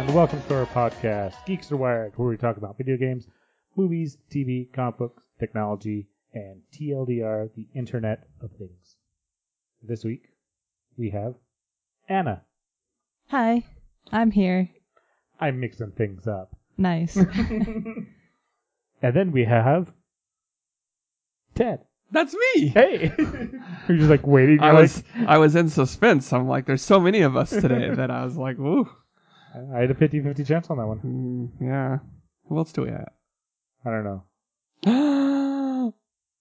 welcome to our podcast, Geeks Are Wired, where we talk about video games, movies, TV, comic books, technology, and TLDR, the Internet of Things. This week, we have Anna. Hi, I'm here. I'm mixing things up. Nice. And then we have Ted. That's me. Hey! You're just like waiting. I was in suspense. I'm like, there's so many of us today that I was like, woo. I had a 50-50 chance on that one. Yeah. Who else do we have? I don't know.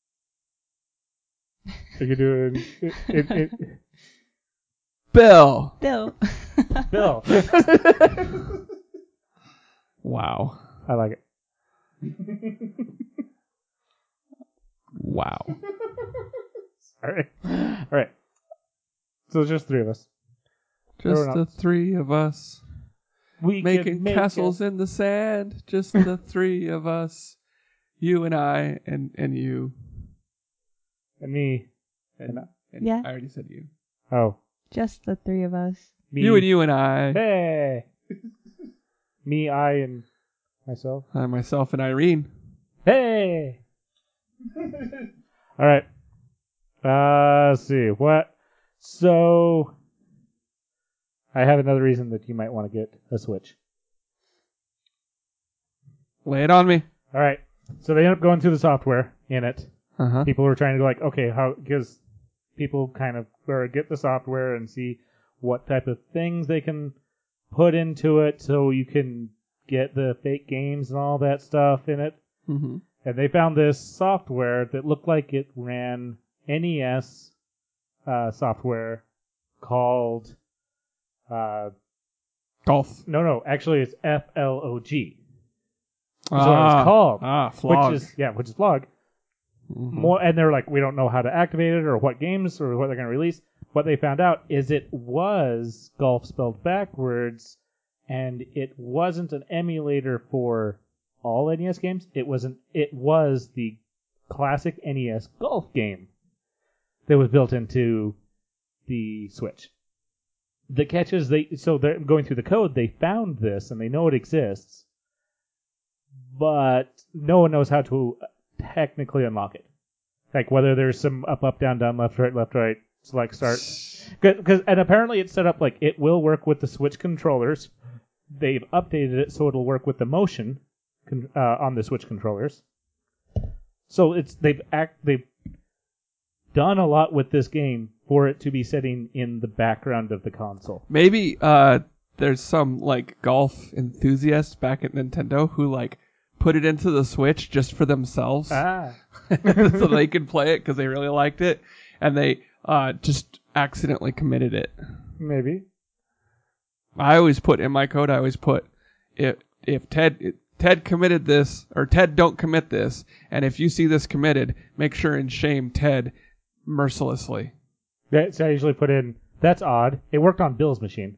You could do it. Bill. Bill. Bill. Wow. I like it. Wow. All right. So it's just three of us. Just the three of us. We making castles in the sand. Just the three of us. You and I and you. And me. And Yeah. I already said you. Oh. Just the three of us. Me. You and I. Hey. Me, I, and myself. Myself and Irene. Hey. All right. Let's see. What? So, I have another reason that you might want to get a Switch. Lay it on me. All right. So they end up going through the software in it. Uh-huh. People were trying to go like, okay, how, because people kind of get the software and see what type of things they can put into it so you can get the fake games and all that stuff in it. Mm-hmm. And they found this software that looked like it ran NES software called Golf. No, actually it's FLOG. That's what it's called. Flog. Which is Flog. Mm-hmm. More, and they're like, we don't know how to activate it or what games or what they're going to release. What they found out is it was golf spelled backwards, and it wasn't an emulator for all NES games. It was the classic NES golf game that was built into the Switch. The catch is they're going through the code, they found this and they know it exists, but no one knows how to technically unlock it. Like whether there's some up, down, left, right, select, start. And apparently it's set up like it will work with the Switch controllers. They've updated it so it'll work with the motion on the Switch controllers. So they've done a lot with this game for it to be sitting in the background of the console. Maybe there's some like golf enthusiasts back at Nintendo who like put it into the Switch just for themselves, so they could play it because they really liked it, and they just accidentally committed it. Maybe. I always put in my code. If Ted committed this, or Ted don't commit this, and if you see this committed, make sure and shame Ted mercilessly. So I usually put in, that's odd. It worked on Bill's machine.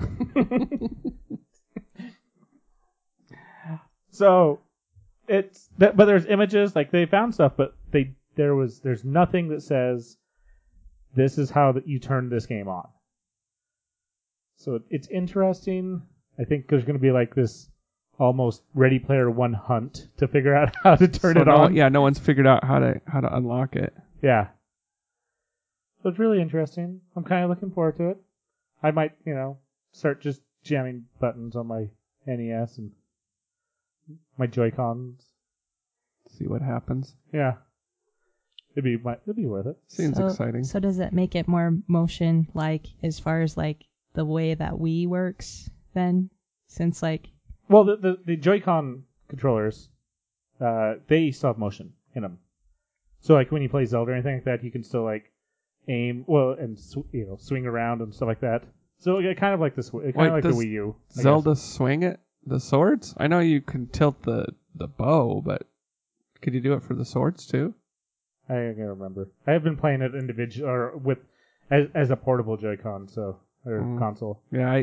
So but there's images, like they found stuff, but there's nothing that says this is how you turn this game on. So it's interesting. I think there's going to be like this almost Ready Player One hunt to figure out how to turn it on. Yeah, no one's figured out how to unlock it. Yeah. So it's really interesting. I'm kind of looking forward to it. I might, start just jamming buttons on my NES and my Joy-Cons. See what happens. Yeah. It'd be worth it. Seems exciting. So does it make it more motion like as far as like the way that Wii works then? Since like well, the Joy-Con controllers, they still have motion in them. So like when you play Zelda or anything like that, you can still like aim and swing around and stuff like that. So kind of like this, kind of like the Wii U. Zelda swing it the swords? I know you can tilt the bow, but could you do it for the swords too? I can't remember. I have been playing it individual or with as a portable Joy-Con, console. Yeah,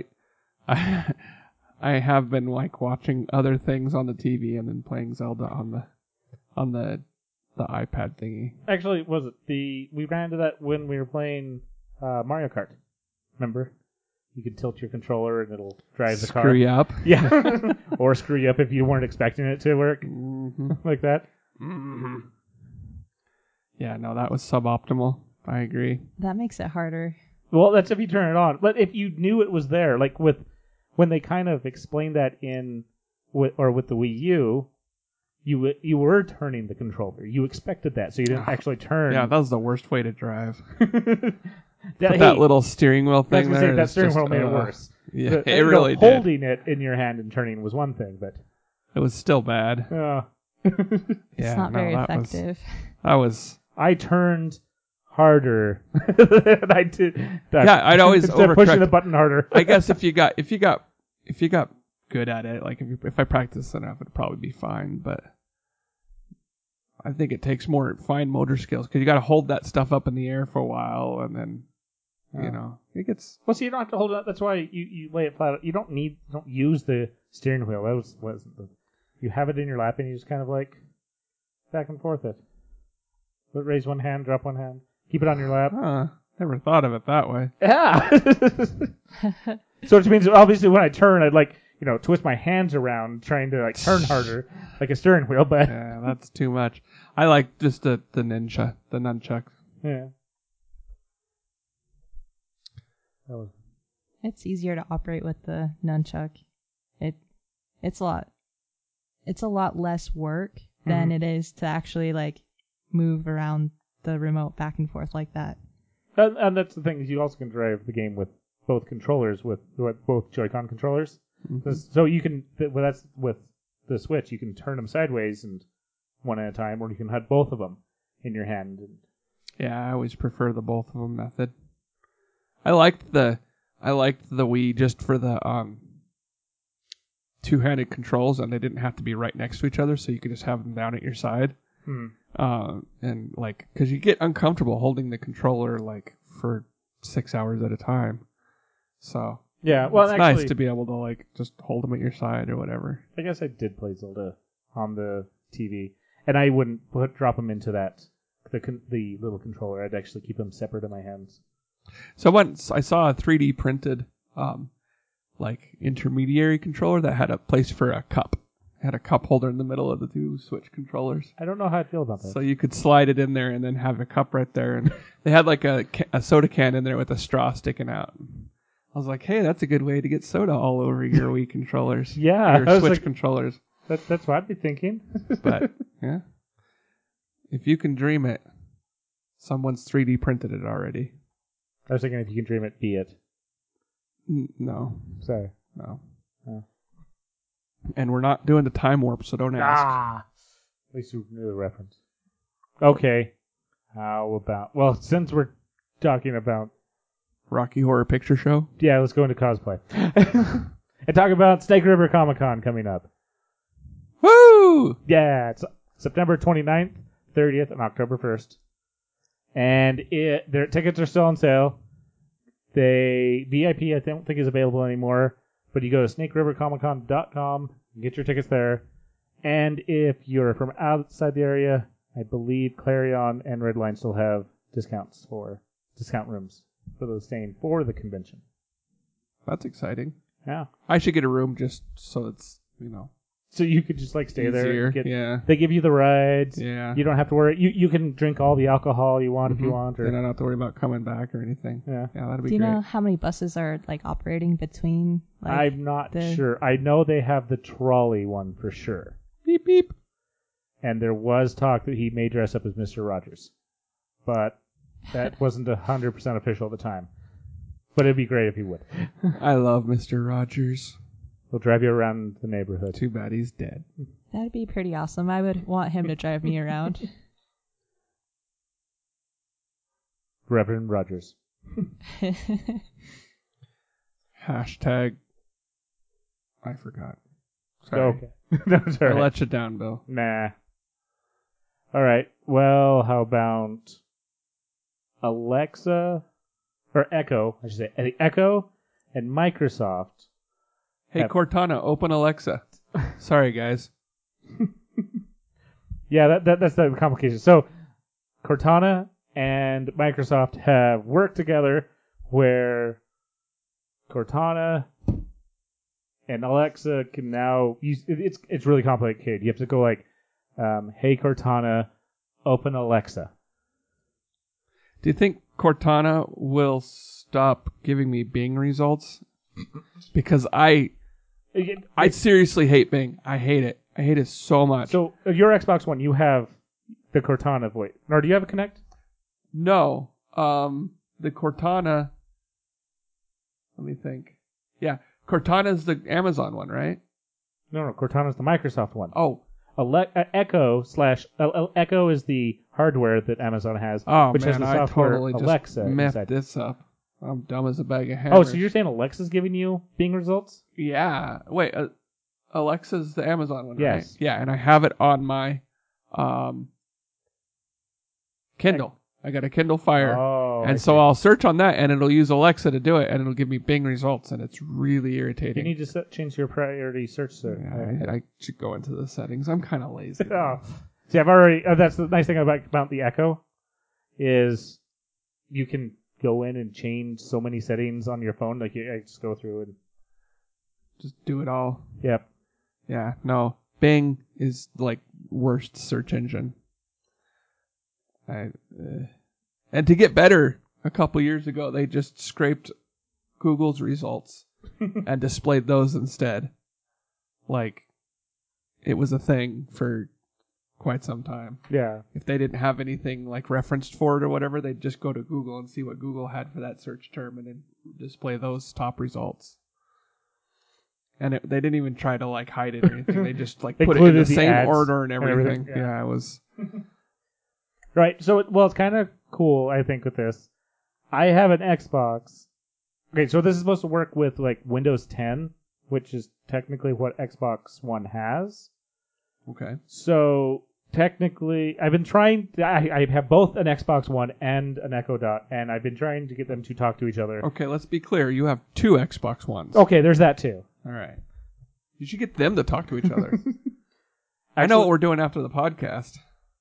I have been like watching other things on the TV and then playing Zelda on the iPad thingy. Actually, we ran into that when we were playing Mario Kart. Remember? You could tilt your controller and it'll drive the car. Screw you up. Yeah. Or screw you up if you weren't expecting it to work like that. Mm-hmm. Yeah, no, that was suboptimal. I agree. That makes it harder. Well, that's if you turn it on. But if you knew it was there, like when they kind of explained that with the Wii U, you were turning the controller. You expected that, so you didn't actually turn. Yeah, that was the worst way to drive. That little steering wheel thing there. That steering wheel made it worse. Yeah, it really did. Holding it in your hand and turning was one thing, but it was still bad. It's not very effective. I turned harder than I did. I'd always overcorrect. Pushing the button harder. I guess if you got good at it, like if I practiced enough, it'd probably be fine. But I think it takes more fine motor skills because you got to hold that stuff up in the air for a while, and then it gets. Well, so you don't have to hold it up. That's why you lay it flat. You don't use the steering wheel. That wasn't the. You have it in your lap and you just kind of like back and forth it. But raise one hand, drop one hand, keep it on your lap. Never thought of it that way. Yeah. So which means obviously when I turn, I'd like twist my hands around trying to like turn harder like a steering wheel. But yeah, that's too much. I like just the nunchuck. Yeah. It's easier to operate with the nunchuck. It's a lot less work than it is to actually like move around the remote back and forth like that. And that's the thing, is you also can drive the game with both controllers, with both Joy-Con controllers. Mm-hmm. So you can, that's with the Switch, you can turn them sideways and one at a time, or you can have both of them in your hand. Yeah, I always prefer the both of them method. I liked the Wii just for the two-handed controls, and they didn't have to be right next to each other, so you could just have them down at your side. And like, because you get uncomfortable holding the controller like for 6 hours at a time. So yeah, well, it's nice to be able to like just hold them at your side or whatever. I guess I did play Zelda on the TV, and I wouldn't drop them into the little controller. I'd actually keep them separate in my hands. So once I saw a 3D printed like intermediary controller that had a place for a cup. It had a cup holder in the middle of the two Switch controllers. I don't know how I feel about that. So you could slide it in there and then have a cup right there. And they had like a soda can in there with a straw sticking out. I was like, hey, that's a good way to get soda all over your Wii controllers. Yeah. Your Switch controllers. That's what I'd be thinking. But, yeah. If you can dream it, someone's 3D printed it already. I was thinking if you can dream it, be it. No. Sorry. No. And we're not doing the time warp, so don't ask. At least you knew the reference. Okay. How about... Well, since we're talking about... Rocky Horror Picture Show? Yeah, let's go into cosplay. And talk about Snake River Comic-Con coming up. Woo! Yeah, it's September 29th, 30th, and October 1st. And their tickets are still on sale. VIP, I don't think, is available anymore. But you go to snakerivercomiccon.com and get your tickets there. And if you're from outside the area, I believe Clarion and Redline still have discount rooms for those staying for the convention. That's exciting. Yeah. I should get a room just so it's, So you could just like stay easier. there. Yeah. They give you the rides. Yeah. You don't have to worry. You can drink all the alcohol you want if you want. Then I don't have to worry about coming back or anything. Yeah. Yeah, that'd be great. Do you know how many buses are like operating between? Like, I'm not sure. I know they have the trolley one for sure. Beep, beep. And there was talk that he may dress up as Mr. Rogers. But that wasn't 100% official at the time. But it'd be great if he would. I love Mr. Rogers. He'll drive you around the neighborhood. Too bad he's dead. That'd be pretty awesome. I would want him to drive me around. Reverend Rogers. Hashtag. I forgot. Sorry. Okay. No, it's all right. I let you down, Bill. Nah. All right. Well, how about Alexa or Echo? I should say the Echo and Microsoft. Hey, Cortana, open Alexa. Sorry, guys. Yeah, that's the complication. So, Cortana and Microsoft have worked together where Cortana, and Alexa can now use. It's really complicated. You have to go like, "Hey Cortana, open Alexa." Do you think Cortana will stop giving me Bing results? Because I seriously hate Bing. I hate it. I hate it so much. So your Xbox One, you have the Cortana voice, or do you have a Kinect? No. The Cortana. Let me think. Yeah, Cortana's the Amazon one, right? No, Cortana's the Microsoft one. Oh. Echo is the hardware that Amazon has, which has the I software totally Alexa just messed inside. this up. I'm dumb as a bag of hammers. Oh, so you're saying Alexa's giving you Bing results? Yeah. Wait, Alexa's the Amazon one, Yes. right? Yeah, and I have it on my Kindle. I got a Kindle Fire. Oh, and so I'll search on that, and it'll use Alexa to do it, and it'll give me Bing results, and it's really irritating. You need to change your priority search. Yeah, I should go into the settings. I'm kind of lazy. Oh. See, I've already. That's the nice thing about the Echo, is you can go in and change so many settings on your phone. Like I just go through and just do it all. Yep. Yeah. No. Bing is like worst search engine. And to get better, a couple years ago, they just scraped Google's results and displayed those instead. Like, it was a thing for quite some time. Yeah. If they didn't have anything like referenced for it or whatever, they'd just go to Google and see what Google had for that search term and then display those top results. And they didn't even try to like hide it or anything. They just like put it in the same order and everything. Yeah, it was. Right. So, it's kind of cool, I think, with this. I have an Xbox. Okay, so this is supposed to work with like Windows 10, which is technically what Xbox One has. Okay. So technically, I've been trying. I have both an Xbox One and an Echo Dot, and I've been trying to get them to talk to each other. Okay, let's be clear. You have two Xbox Ones. Okay, there's that too. All right. You should get them to talk to each other. I know what we're doing after the podcast.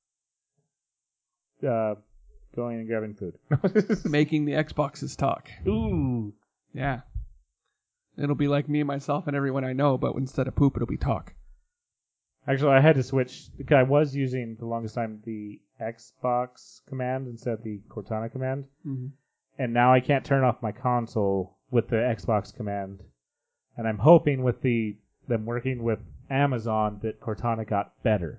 Going and grabbing food. Making the Xboxes talk. Ooh. Yeah. It'll be like me, myself, and everyone I know, but instead of poop, it'll be talk. Actually, I had to switch because I was using the longest time the Xbox command instead of the Cortana command. Mm-hmm. And now I can't turn off my console with the Xbox command. And I'm hoping with them working with Amazon that Cortana got better.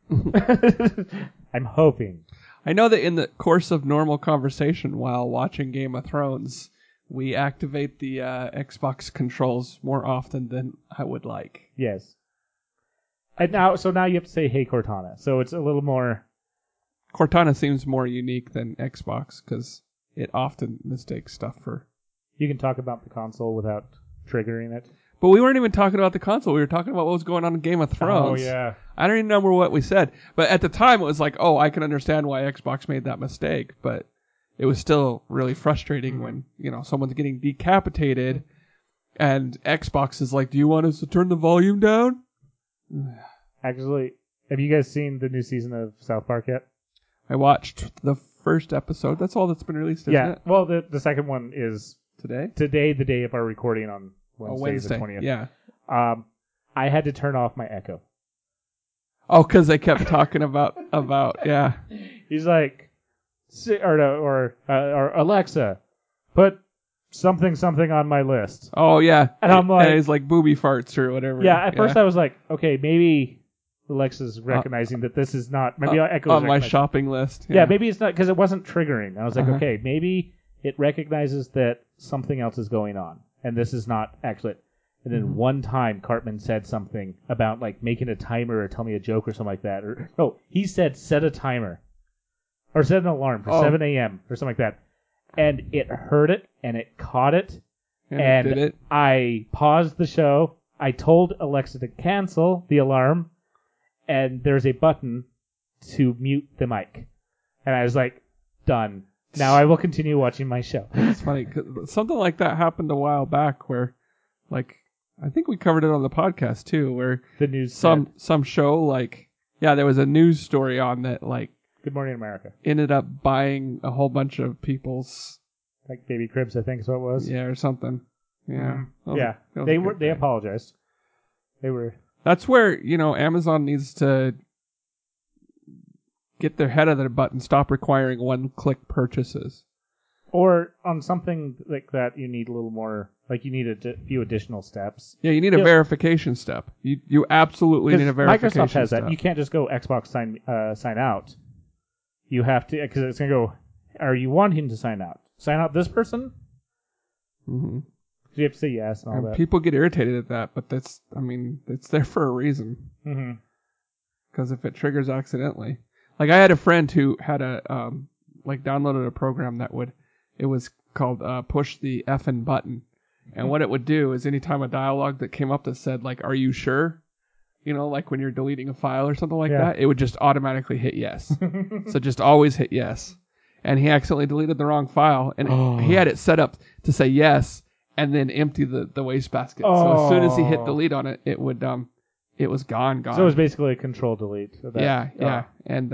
I'm hoping. I know that in the course of normal conversation while watching Game of Thrones, we activate the Xbox controls more often than I would like. Yes. And now you have to say, "Hey Cortana," so it's a little more. Cortana seems more unique than Xbox because it often mistakes stuff for. You can talk about the console without triggering it. But we weren't even talking about the console. We were talking about what was going on in Game of Thrones. Oh, yeah. I don't even remember what we said. But at the time, it was like, oh, I can understand why Xbox made that mistake. But it was still really frustrating when, someone's getting decapitated and Xbox is like, do you want us to turn the volume down? Actually, have you guys seen the new season of South Park yet? I watched the first episode. That's all that's been released, isn't it? Well, the second one is today, the day of our recording on Wednesday. The 20th. Yeah. I had to turn off my Echo. Oh, because they kept talking about yeah. He's like, or Alexa, put something on my list. Oh yeah, and I'm like, and he's like booby farts or whatever. Yeah, at first I was like, okay, maybe Alexa's recognizing that this is not. Maybe Echo's on my shopping list. Yeah, maybe it's not because it wasn't triggering. I was like, okay, maybe it recognizes that something else is going on, and this is not actually. And then one time Cartman said something about like making a timer or tell me a joke or something like that. Or no, he said set a timer or set an alarm for 7 a.m. or something like that. And it heard it and it caught it. And did it. I paused the show. I told Alexa to cancel the alarm. And there's a button to mute the mic. And I was like, done. Now I will continue watching my show. It's funny. 'Cause something like that happened a while back where like, I think we covered it on the podcast too, where the news some show like there was a news story on that like Good Morning America ended up buying a whole bunch of people's like baby cribs, I think is what it was. Yeah, or something. Yeah. They apologized. They were. That's where, Amazon needs to get their head out of their butt and stop requiring one-click purchases. Or on something like that, you need a little more, like you need a few additional steps. Yeah, you need a verification step. You absolutely need a verification Microsoft has step. that. You can't just go Xbox sign out. You have to, because it's going to go, are you wanting to sign out? Sign out this person? Mm-hmm. You have to say yes and all that. People get irritated at that, but it's there for a reason. Mm-hmm. Because if it triggers accidentally. Like I had a friend who had downloaded a program it was called Push the Effin' Button. And what it would do is anytime a dialogue that came up that said, like, are you sure? Like when you're deleting a file or something like that, it would just automatically hit yes. So just always hit yes. And he accidentally deleted the wrong file. And he had it set up to say yes and then empty the wastebasket. So as soon as he hit delete on it, it would it was gone. So it was basically a control delete. Yeah. And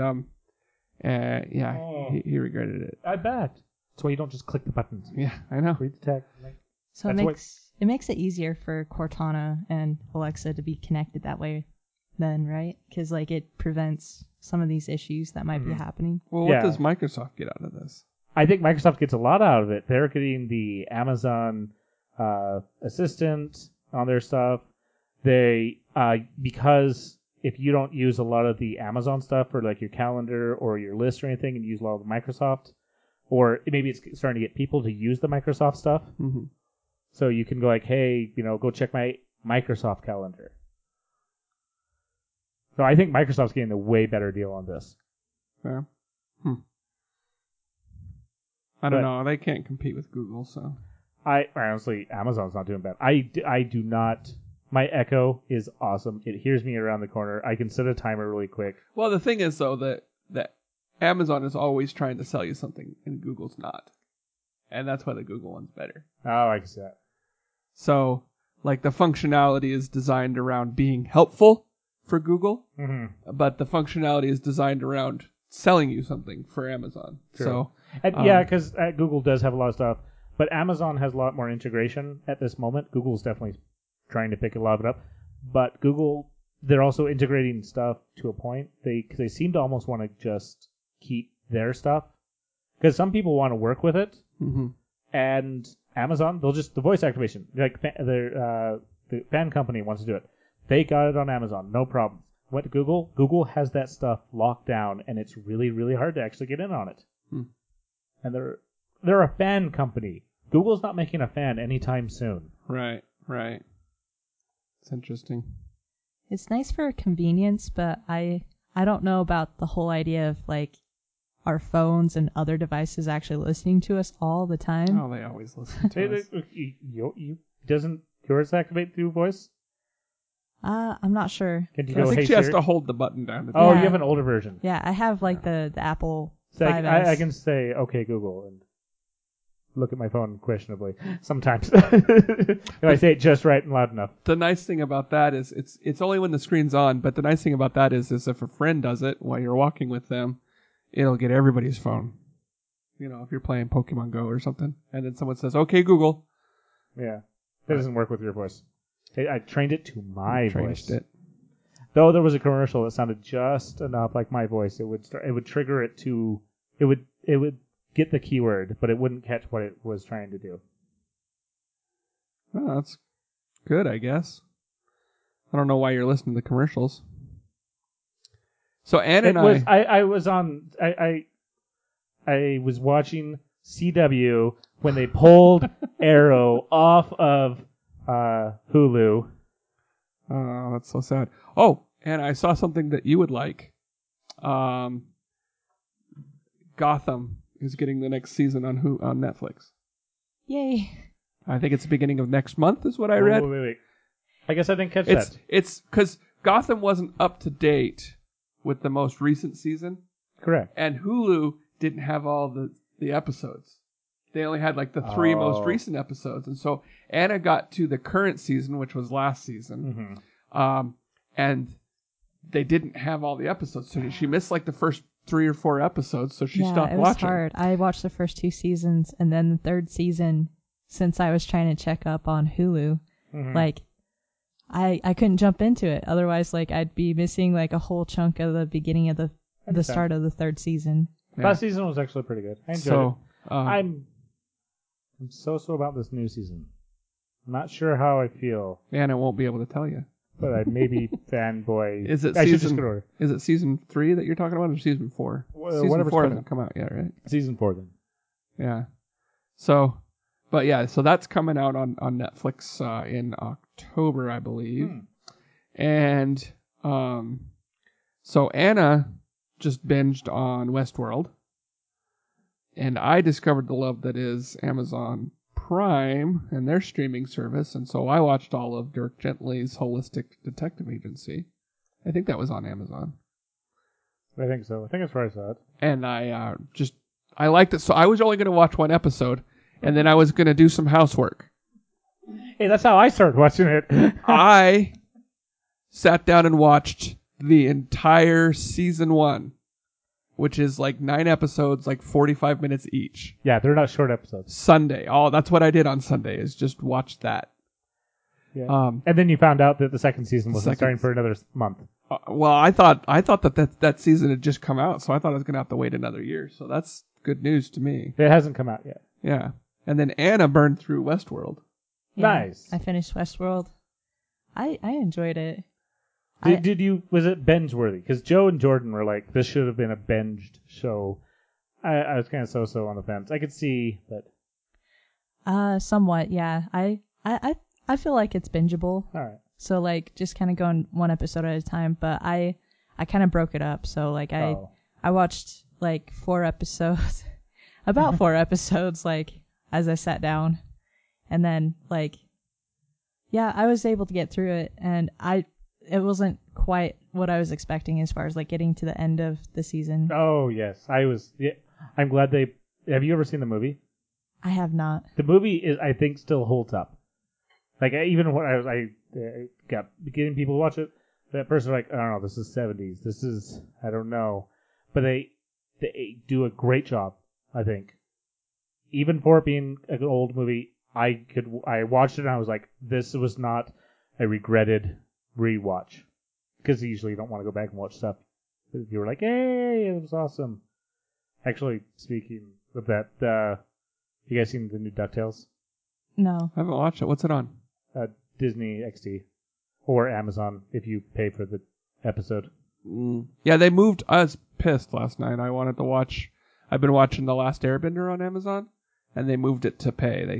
he regretted it. I bet. That's why you don't just click the buttons. Yeah, I know. Read the text. So it makes it easier for Cortana and Alexa to be connected that way then, right? Because it prevents some of these issues that might be happening. Well, what does Microsoft get out of this? I think Microsoft gets a lot out of it. They're getting the Amazon Assistant on their stuff. They because if you don't use a lot of the Amazon stuff for your calendar or your list or anything, and use a lot of the Microsoft, or maybe it's starting to get people to use the Microsoft stuff. Mm-hmm. So you can go hey, go check my Microsoft calendar. So I think Microsoft's getting a way better deal on this. Yeah. I don't know. They can't compete with Google, so. Honestly, Amazon's not doing bad. I do not. My Echo is awesome. It hears me around the corner. I can set a timer really quick. Well, the thing is, though, that Amazon is always trying to sell you something, and Google's not. And that's why the Google one's better. Oh, I can see that. So, the functionality is designed around being helpful for Google, but the functionality is designed around selling you something for Amazon. True. So, because Google does have a lot of stuff, but Amazon has a lot more integration at this moment. Google's definitely trying to pick a lot of it up, but Google, they're also integrating stuff to a point. They seem to almost want to just keep their stuff, because some people want to work with it, and Amazon, they'll just the voice activation, the fan company wants to do it. They got it on Amazon, no problem. Went to Google. Google has that stuff locked down, and it's really, really hard to actually get in on it. And they're a fan company. Google's not making a fan anytime soon. Right. It's interesting. It's nice for convenience, but I don't know about the whole idea of our phones and other devices actually listening to us all the time. Oh, they always listen to us. Doesn't yours activate through voice? I'm not sure. I think she has to hold the button down. Oh, you have an older version. Yeah, I have the Apple 5S. I can say, okay, Google, and look at my phone questionably sometimes. If I say it just right and loud enough. The nice thing about that is it's only when the screen's on, but the nice thing about that is if a friend does it while you're walking with them, it'll get everybody's phone. If you're playing Pokemon Go or something, and then someone says, okay, Google. Yeah. That doesn't work with your voice. I trained it to my voice. It. Though there was a commercial that sounded just enough like my voice, it would trigger it to it would get the keyword, but it wouldn't catch what it was trying to do. Oh, that's good, I guess. I don't know why you're listening to commercials. So Ann and I was watching CW when they pulled Arrow off of Hulu. Oh, that's so sad. Oh, and I saw something that you would like. Gotham is getting the next season on Netflix. Yay. I think it's the beginning of next month is what I read. Wait. I guess I didn't catch that. It's because Gotham wasn't up to date with the most recent season. Correct. And Hulu didn't have all the episodes. They only had the 3 most recent episodes. And so Anna got to the current season, which was last season. And they didn't have all the episodes. So she missed the first 3 or 4 episodes. So she stopped watching. Yeah, it was hard. I watched the first 2 seasons, and then the 3rd season since I was trying to check up on Hulu. Mhm. Like, I couldn't jump into it. Otherwise, like, I'd be missing like a whole chunk of the beginning of the Understand. start of the third season. Yeah. Last season was actually pretty good. I enjoyed So, it. I'm so about this new season. I'm not sure how I feel, and I won't be able to tell you. but I maybe fanboy. Is it I should just season? go to order. Is it season 3 that you're talking about, or season 4? Season whatever's 4 coming hasn't come out yet, right? Season 4 then. Yeah. So, but yeah, so that's coming out on Netflix in October, I believe. And so Anna just binged on Westworld, and I discovered the love that is Amazon Prime and their streaming service, and so I watched all of Dirk Gently's Holistic Detective Agency. I think that was on Amazon. I think so. I think that's where I saw it. And I liked it. So I was only going to watch one episode, and then I was going to do some housework. Hey, that's how I started watching it. I sat down and watched the entire season 1, which is like 9 episodes, like 45 minutes each. Yeah, they're not short episodes. Sunday. That's what I did on Sunday, is just watch that. Yeah. And then you found out that the second season wasn't Second- starting for another month. Well, I thought that season had just come out, so I thought I was going to have to wait another year. So that's good news to me. It hasn't come out yet. Yeah. And then Anna burned through Westworld. Yeah, Nice. I finished Westworld. I enjoyed it. Did you? Was it binge worthy? Because Joe and Jordan were like, this should have been a binged show. I was kind of so on the fence. I could see, but Somewhat, yeah. I feel like it's bingeable. all right. So like just kind of going one episode at a time, but I kind of broke it up. So like I watched like 4 episodes, about 4 episodes, like as I sat down, and then like, yeah, I was able to get through it, and it wasn't quite what I was expecting as far as like getting to the end of the season. Oh yes, I was. Yeah, I'm glad they. Have you ever seen the movie? I have not. The movie is, I think, still holds up. Like even when I got getting people to watch it, that person was like, I don't know, this is 70s. This is, I don't know, but they do a great job. I think, even for it being an old movie, I watched it and I was like, this was not a regretted rewatch, because usually you don't want to go back and watch stuff. You were like, hey, it was awesome. Actually, speaking of that, you guys seen the new DuckTales? No. I haven't watched it. What's it on? Disney XD or Amazon if you pay for the episode. Yeah, they moved. I was pissed last night. I wanted to watch. I've been watching The Last Airbender on Amazon, and they moved it to pay.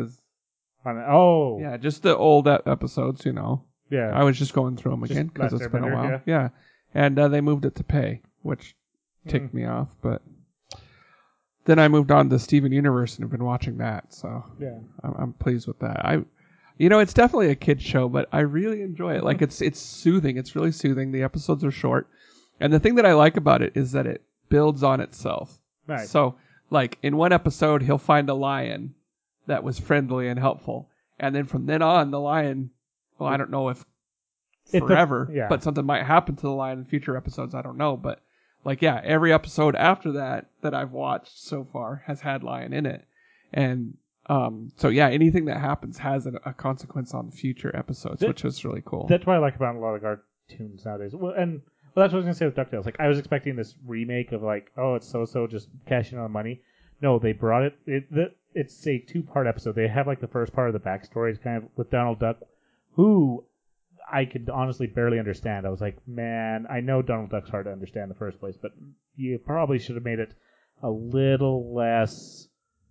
Yeah, just the old episodes. Yeah. I was just going through them again because it's been a while. Yeah. And they moved it to pay, which ticked me off. But then I moved on to Steven Universe and have been watching that. So yeah, I'm pleased with that. It's definitely a kid's show, but I really enjoy it. Like it's soothing. It's really soothing. The episodes are short, and the thing that I like about it is that it builds on itself. Nice. So, like in one episode, he'll find a lion that was friendly and helpful, and then from then on, the lion. Well, I don't know if forever, but something might happen to the lion in future episodes. I don't know, but every episode after that I've watched so far has had lion in it, and so anything that happens has a consequence on future episodes, which is really cool. That's what I like about a lot of cartoons nowadays. Well, that's what I was gonna say with DuckTales. Like I was expecting this remake of like, oh, it's so just cashing on money. No, they brought it. It's a 2-part episode. They have like the first part of the backstory is kind of with Donald Duck, who I could honestly barely understand. I was like, man, I know Donald Duck's hard to understand in the first place, but you probably should have made it a little less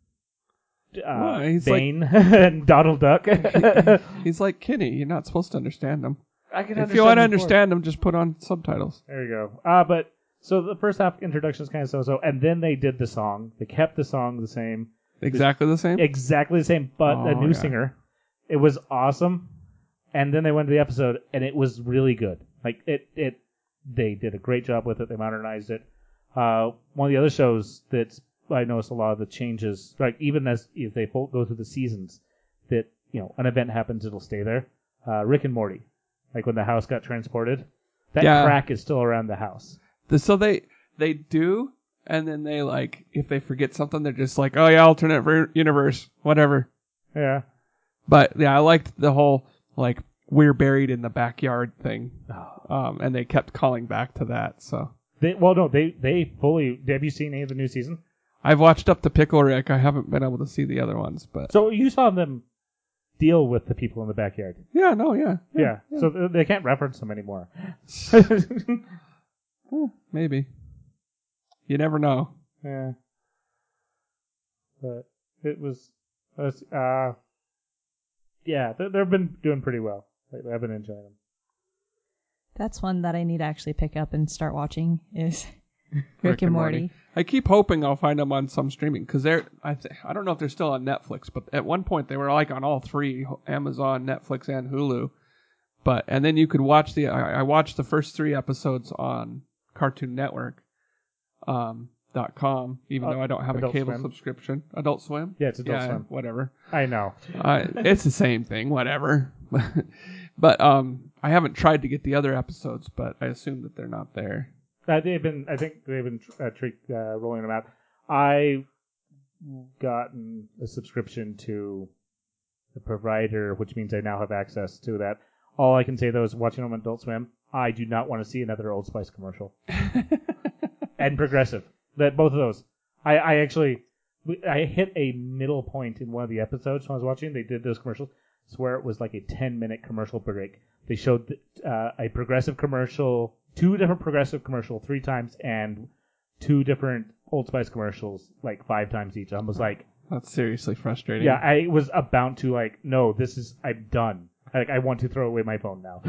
vain than Donald Duck. He's like Kenny. You're not supposed to understand him. If you want to understand him, just put on subtitles. There you go. But so the first half introduction is kind of so, and then they did the song. They kept the song the same. Exactly the same? Exactly the same, but a new singer. It was awesome. And then they went to the episode, and it was really good. Like, they did a great job with it. They modernized it. One of the other shows that I noticed a lot of the changes, like, even as if they go through the seasons, that, an event happens, it'll stay there. Rick and Morty. Like, when the house got transported, that crack is still around the house. So they do, and then they, like, if they forget something, they're just like, oh, yeah, alternate universe, whatever. Yeah. But yeah, I liked the whole like we're buried in the backyard thing, and they kept calling back to that. So They fully. Have you seen any of the new season? I've watched up to Pickle Rick. I haven't been able to see the other ones, but So you saw them deal with the people in the backyard. yeah, no, yeah. So they can't reference them anymore. Maybe. You never know. Yeah. But it was, yeah, they've been doing pretty well. I've been enjoying them. That's one that I need to actually pick up and start watching is Rick and Morty. I keep hoping I'll find them on some streaming because I don't know if they're still on Netflix, but at one point they were like on all three, Amazon, Netflix, and Hulu. And then you could watch I watched the first 3 episodes on Cartoon Network. .com, even though I don't have a cable subscription. Adult Swim? Yeah, it's Adult Swim. Whatever. I know. It's the same thing, whatever. But I haven't tried to get the other episodes, but I assume that they're not there. I think they've been rolling them out. I've gotten a subscription to the provider, which means I now have access to that. All I can say, though, is watching them on Adult Swim, I do not want to see another Old Spice commercial. And Progressive. Both of those. I actually hit a middle point in one of the episodes when I was watching. They did those commercials. I swear it was like a 10-minute commercial break. They showed a Progressive commercial, 2 different Progressive commercials 3 times, and 2 different Old Spice commercials like 5 times each. I was like, that's seriously frustrating. Yeah, I was about to no, I'm done. I want to throw away my phone now.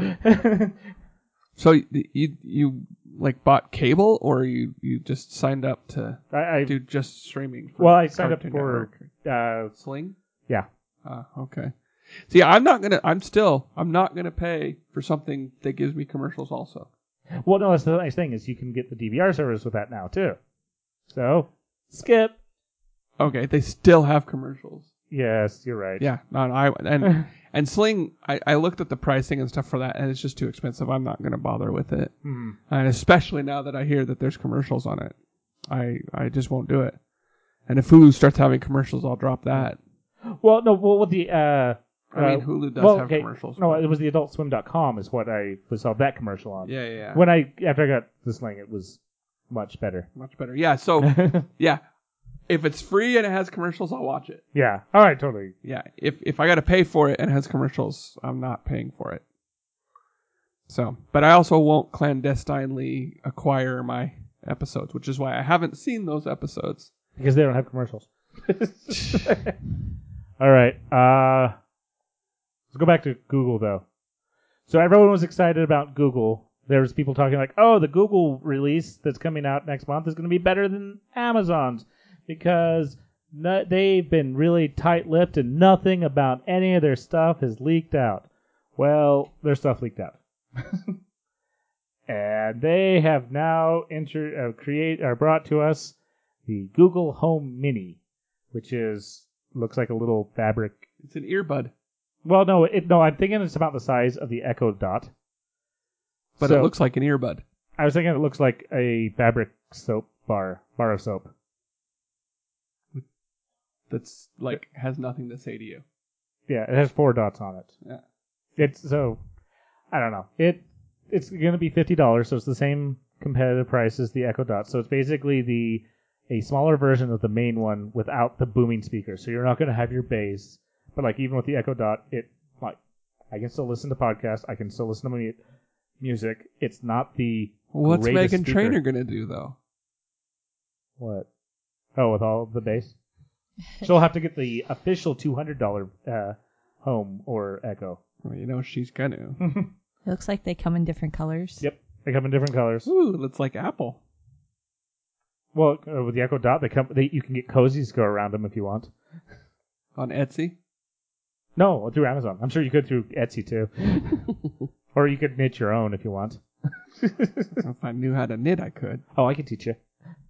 So you like bought cable, or you just signed up to do just streaming? I signed up for Sling. Yeah. Okay. See, I'm not gonna pay for something that gives me commercials also. Well, no, that's the nice thing is you can get the DVR service with that now too. So skip. Okay, they still have commercials. Yes, you're right. Yeah, and Sling. I looked at the pricing and stuff for that, and it's just too expensive. I'm not going to bother with it, and especially now that I hear that there's commercials on it, I just won't do it. And if Hulu starts having commercials, I'll drop that. Well, no, with the Hulu does have commercials. No, it was the AdultSwim.com is what I saw that commercial on. Yeah. After I got the Sling, it was much better. Much better. Yeah. So yeah. If it's free and it has commercials, I'll watch it. Yeah. All right. Totally. Yeah. If I got to pay for it and it has commercials, I'm not paying for it. So, but I also won't clandestinely acquire my episodes, which is why I haven't seen those episodes. Because they don't have commercials. All right. Let's go back to Google, though. So everyone was excited about Google. There was people talking like, oh, the Google release that's coming out next month is going to be better than Amazon's. Because they've been really tight-lipped and nothing about any of their stuff has leaked out. Well, their stuff leaked out. And they have now brought to us the Google Home Mini, which looks like a little fabric. It's an earbud. Well, no, I'm thinking it's about the size of the Echo Dot. But it looks like an earbud. I was thinking it looks like a fabric soap bar of soap. That's has nothing to say to you. Yeah, it has 4 dots on it. Yeah. I don't know. It's going to be $50, so it's the same competitive price as the Echo Dot. So it's basically a smaller version of the main one without the booming speaker. So you're not going to have your bass, but even with the Echo Dot, I can still listen to podcasts. I can still listen to music. It's not the What's greatest Meghan speaker. Trainor going to do though? What? Oh, with all of the bass. She'll have to get the official $200 Home or Echo. Well, she's gonna. It looks like they come in different colors. Yep, they come in different colors. Ooh, looks like Apple. Well, with the Echo Dot, you can get cozies to go around them if you want. On Etsy? No, through Amazon. I'm sure you could through Etsy too. Or you could knit your own if you want. If I knew how to knit, I could. Oh, I can teach you.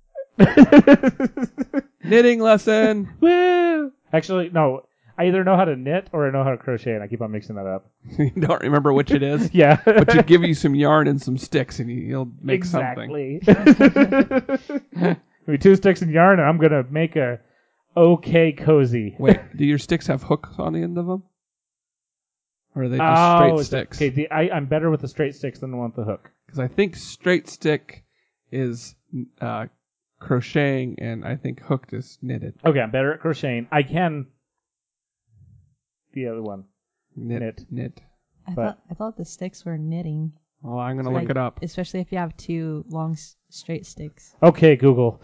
Knitting lesson! Woo! Actually, no. I either know how to knit or I know how to crochet, and I keep on mixing that up. You don't remember which it is? Yeah. But you give you some yarn and some sticks, and you'll make something. Exactly. Give me 2 sticks and yarn, and I'm going to make a Okay, Cozy. Wait, do your sticks have hooks on the end of them? Or are they just straight sticks? Okay, I'm better with the straight sticks than the one with the hook. Because I think straight stick is crocheting, and I think hooked is knitted. Okay, I'm better at crocheting. I can the other one. Knit. I thought the sticks were knitting. Well, I'm going to look it up. Especially if you have two long straight sticks. Okay, Google.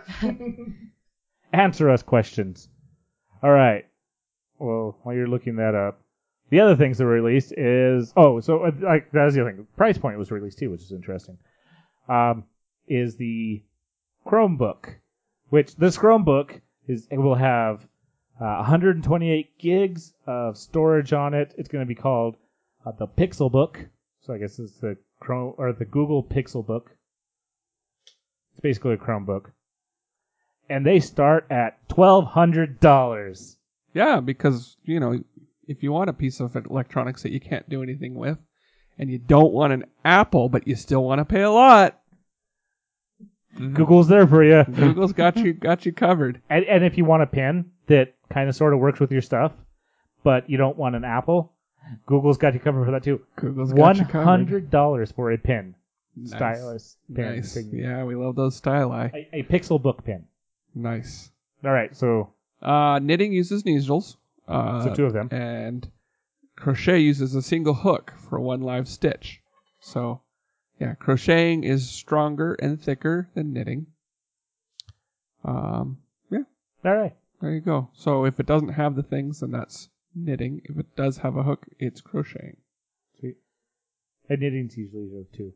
Answer us questions. All right. Well, while you're looking that up, the other things that were released is... Oh, so that's the other thing. Price Point was released too, which is interesting. Is the Chromebook, which this Chromebook will have 128 gigs of storage on it. It's going to be called the Pixelbook. So I guess it's the Google Pixelbook. It's basically a Chromebook. And they start at $1,200. Yeah, because, if you want a piece of electronics that you can't do anything with, and you don't want an Apple, but you still want to pay a lot, Google's there for you. Google's got you covered. And if you want a pen that kind of sort of works with your stuff, but you don't want an Apple, Google's got you covered for that too. Google's got you covered. $100 for a pen. Nice. Stylus pen. Nice. Yeah, we love those styli. A Pixelbook pen. Nice. All right, so... knitting uses needles. So two of them. And crochet uses a single hook for one live stitch. So, yeah, crocheting is stronger and thicker than knitting. Yeah. All right. There you go. So if it doesn't have the things, then that's knitting. If it does have a hook, it's crocheting. Sweet. And knitting's usually two.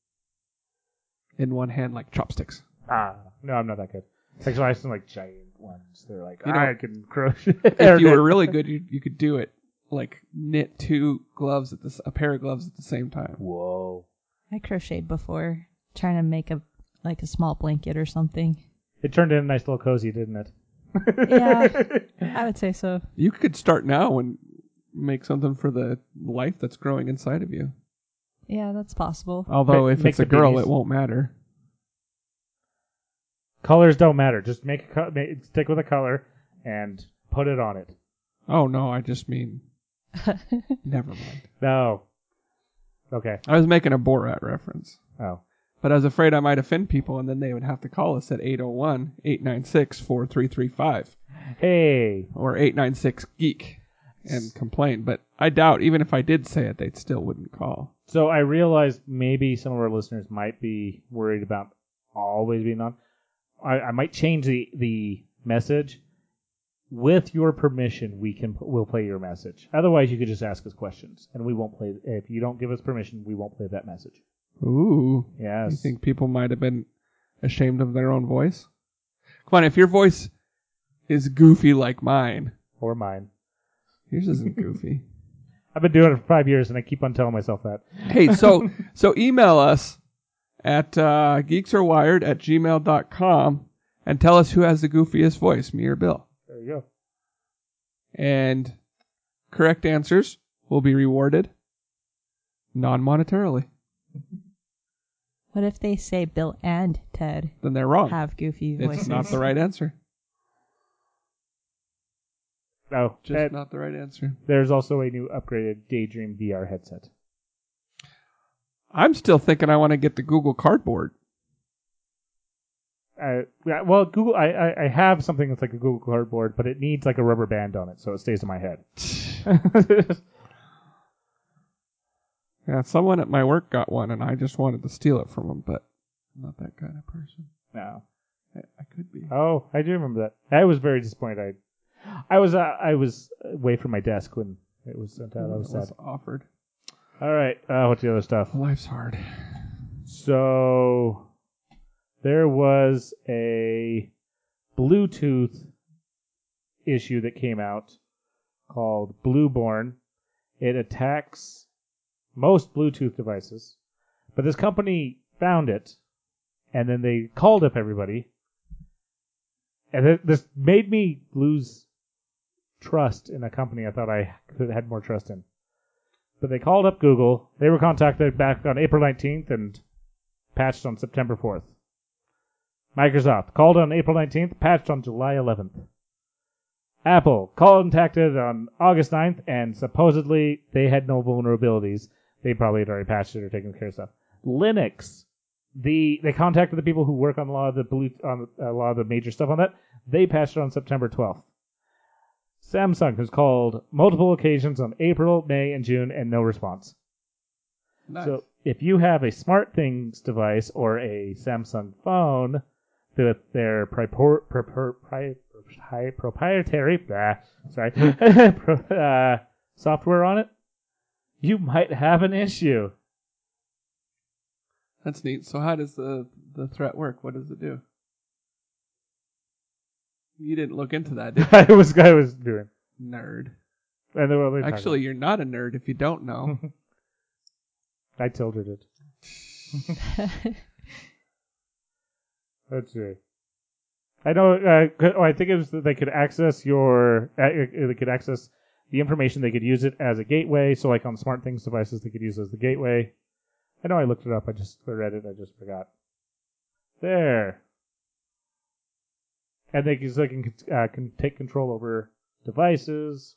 In one hand, like chopsticks. No, I'm not that good. Actually, I some like giant ones. They're like, I can crochet. If you were really good, you could do it. Like knit a pair of gloves at the same time. Whoa. I crocheted before, trying to make a small blanket or something. It turned into a nice little cozy, didn't it? Yeah, I would say so. You could start now and make something for the life that's growing inside of you. Yeah, that's possible. Although if it's a girl, it won't matter. Colors don't matter. Just stick with a color and put it on it. Oh, no, I just mean... Never mind. No. Okay. I was making a Borat reference. Oh. But I was afraid I might offend people, and then they would have to call us at 801-896-4335. Hey. Or 896-GEEK and complain. But I doubt, even if I did say it, they still wouldn't call. So I realized maybe some of our listeners might be worried about always being on. I might change the message. With your permission, we'll play your message. Otherwise, you could just ask us questions, and we won't play. If you don't give us permission, we won't play that message. Ooh. Yes. You think people might have been ashamed of their own voice? Come on, if your voice is goofy like mine. Or mine. Yours isn't goofy. I've been doing it for 5 years, and I keep on telling myself that. Hey, so email us at geeksarewired@gmail.com and tell us who has the goofiest voice, me or Bill. There you go. And correct answers will be rewarded non-monetarily. What if they say Bill and Ted? Then they're wrong. Have goofy voices. It's not the right answer. No. Just not the right answer. There's also a new upgraded Daydream VR headset. I'm still thinking I want to get the Google Cardboard. Well, Google. I have something that's like a Google Cardboard, but it needs like a rubber band on it, so it stays in my head. Yeah, someone at my work got one, and I just wanted to steal it from them, but I'm not that kind of person. No, I could be. Oh, I do remember that. I was very disappointed. I was away from my desk when it was sent out. I was sad. Offered. All right, what's the other stuff? Life's hard. So there was a Bluetooth issue that came out called Blueborn. It attacks most Bluetooth devices, but this company found it, and then they called up everybody, and this made me lose trust in a company I thought I had more trust in. But they called up Google. They were contacted back on April 19th and patched on September 4th. Microsoft called on April 19th, patched on July 11th. Apple contacted on August 9th, and supposedly they had no vulnerabilities. They probably had already patched it or taken care of stuff. Linux, they contacted the people who work on a lot of the major stuff on that. They patched it on September 12th. Samsung has called multiple occasions on April, May, and June, and no response. Nice. So if you have a SmartThings device or a Samsung phone with their proprietary software on it, you might have an issue. That's neat. So how does the threat work? What does it do? You didn't look into that, did you? I was doing. Nerd. And then what Actually, you're not a nerd if you don't know. I tilted it. Let's see. I know. I think it was that they could access they could access the information. They could use it as a gateway. So, like on SmartThings devices, they could use it as the gateway. I know I looked it up. I just read it. I just forgot. There. And they can take control over devices.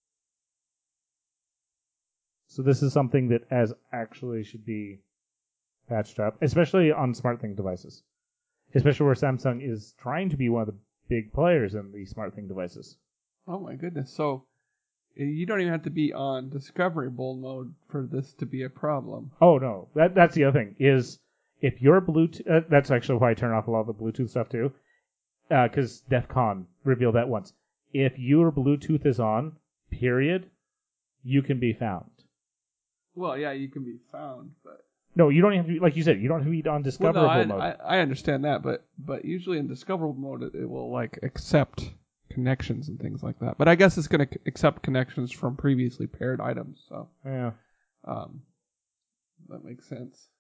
So this is something that actually should be patched up, especially on SmartThing devices. Especially where Samsung is trying to be one of the big players in the SmartThing devices. Oh my goodness. So you don't even have to be on discoverable mode for this to be a problem. Oh no. That's the other thing is if your Bluetooth, that's actually why I turn off a lot of the Bluetooth stuff too. Because DEF CON revealed that once. If your Bluetooth is on, period, you can be found. Well, yeah, you can be found, but... No, you don't have to be, like you said, you don't have to be on discoverable mode. I understand that, but usually in discoverable mode, it will, like, accept connections and things like that. But I guess it's going to accept connections from previously paired items, so... Yeah. That makes sense.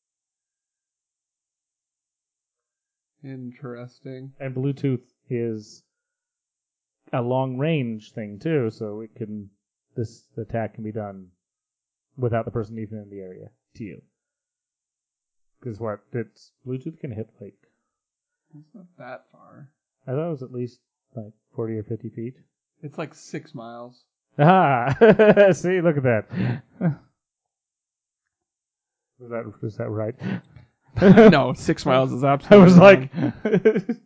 Interesting. And Bluetooth is a long range thing too, so this attack can be done without the person even in the area to you. Because Bluetooth can hit like... It's not that far. I thought it was at least like 40 or 50 feet. It's like 6 miles. Ah! See, look at that. Was that right? No, 6 miles is absolutely I was wrong. like...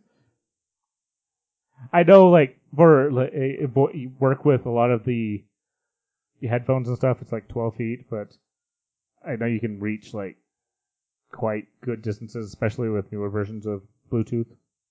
I know, like, for you work with a lot of the headphones and stuff, it's like 12 feet, but I know you can reach, like, quite good distances, especially with newer versions of Bluetooth.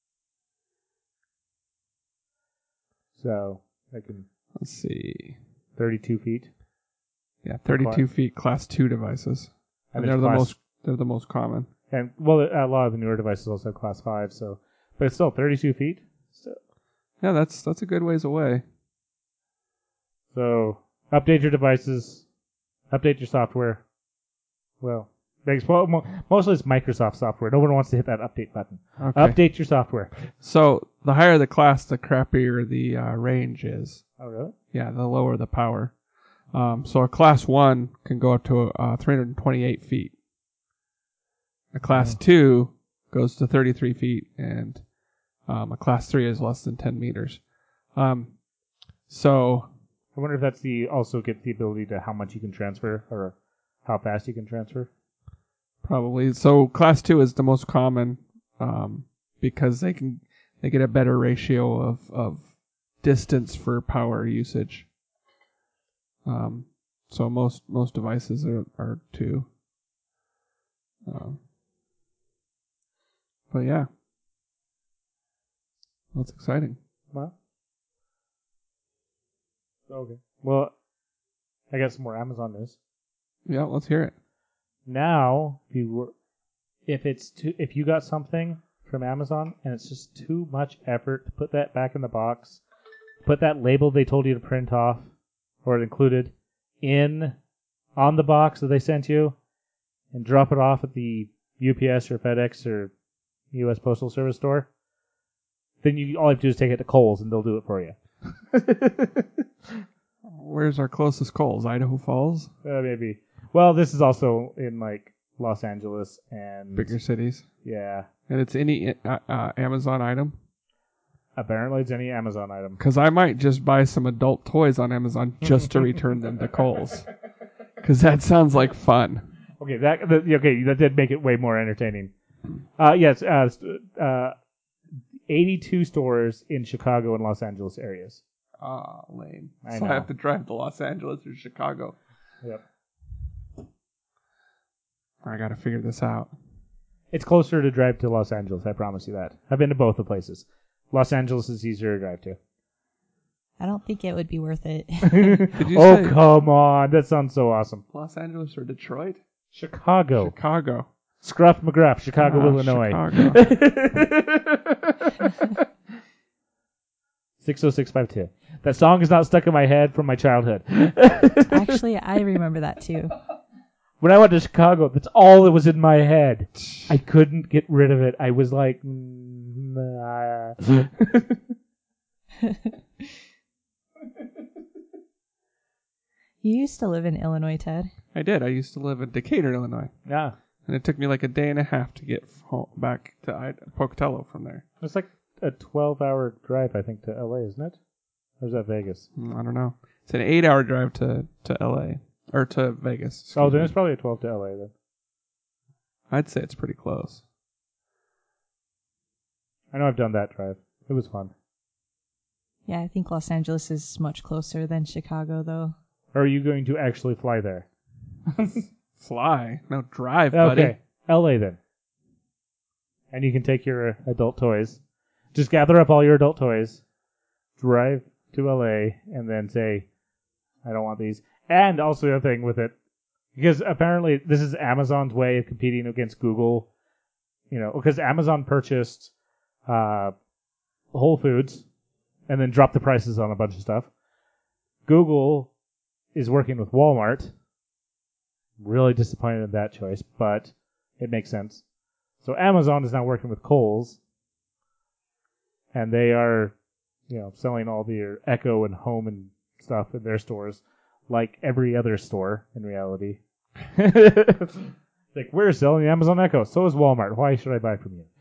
So, I can... Let's see. 32 feet. Yeah, 32 feet, class 2 devices. And they're the most common. And, well, a lot of the newer devices also have class 5, so... But it's still 32 feet. So, yeah, that's a good ways away. So, update your devices. Update your software. Well, mostly it's Microsoft software. No one wants to hit that update button. Okay. Update your software. So, the higher the class, the crappier the range is. Oh, really? Yeah, the lower the power. So a class 1 can go up to 328 feet. A class 2 goes to 33 feet, and a class 3 is less than 10 meters. So I wonder if that's also gets the ability to how much you can transfer or how fast you can transfer. Probably. So class 2 is the most common because they get a better ratio of distance for power usage. So most devices are 2. But yeah, that's exciting. Well, okay. Well, I got some more Amazon news. Yeah, let's hear it. Now, if you got something from Amazon and it's just too much effort to put that back in the box, put that label they told you to print off or included on the box that they sent you, and drop it off at the UPS or FedEx or U.S. Postal Service store, then all you have to do is take it to Kohl's and they'll do it for you. Where's our closest Kohl's? Idaho Falls? Maybe. Well, this is also in like Los Angeles and bigger cities. Yeah. And it's any Amazon item? Apparently, it's any Amazon item. Because I might just buy some adult toys on Amazon just to return them to Kohl's. Because that sounds like fun. Okay, that did make it way more entertaining. Yes, 82 stores in Chicago and Los Angeles areas. Ah, lame. I So know. I have to drive to Los Angeles or Chicago. Yep. I got to figure this out. It's closer to drive to Los Angeles, I promise you that. I've been to both the places. Los Angeles is easier to drive to. I don't think it would be worth it. Did you Oh, say come on. That sounds so awesome. Los Angeles or Detroit? Chicago. Chicago. Scruff McGruff, Chicago, Illinois. Chicago. 60652. That song is not stuck in my head from my childhood. Actually, I remember that too. When I went to Chicago, that's all that was in my head. I couldn't get rid of it. I was like, nah. You used to live in Illinois, Ted. I did. I used to live in Decatur, Illinois. Yeah. And it took me like a day and a half to get back to Pocatello from there. It's like a 12-hour drive, I think, to LA, isn't it? Or is that Vegas? I don't know. It's an 8-hour drive to LA. Or to Vegas. Oh, then it's probably a 12 to LA then. I'd say it's pretty close. I know I've done that drive. It was fun. Yeah, I think Los Angeles is much closer than Chicago, though. Or are you going to actually fly there? Fly. No, drive, buddy. Okay. LA then. And you can take your adult toys. Just gather up all your adult toys, drive to LA, and then say, I don't want these. And also the other thing with it, because apparently this is Amazon's way of competing against Google, because Amazon purchased Whole Foods and then dropped the prices on a bunch of stuff. Google is working with Walmart. Really disappointed in that choice, but it makes sense. So Amazon is now working with Kohl's, and they are, selling all their Echo and Home and stuff in their stores, like every other store in reality. Like, we're selling the Amazon Echo, so is Walmart. Why should I buy from you?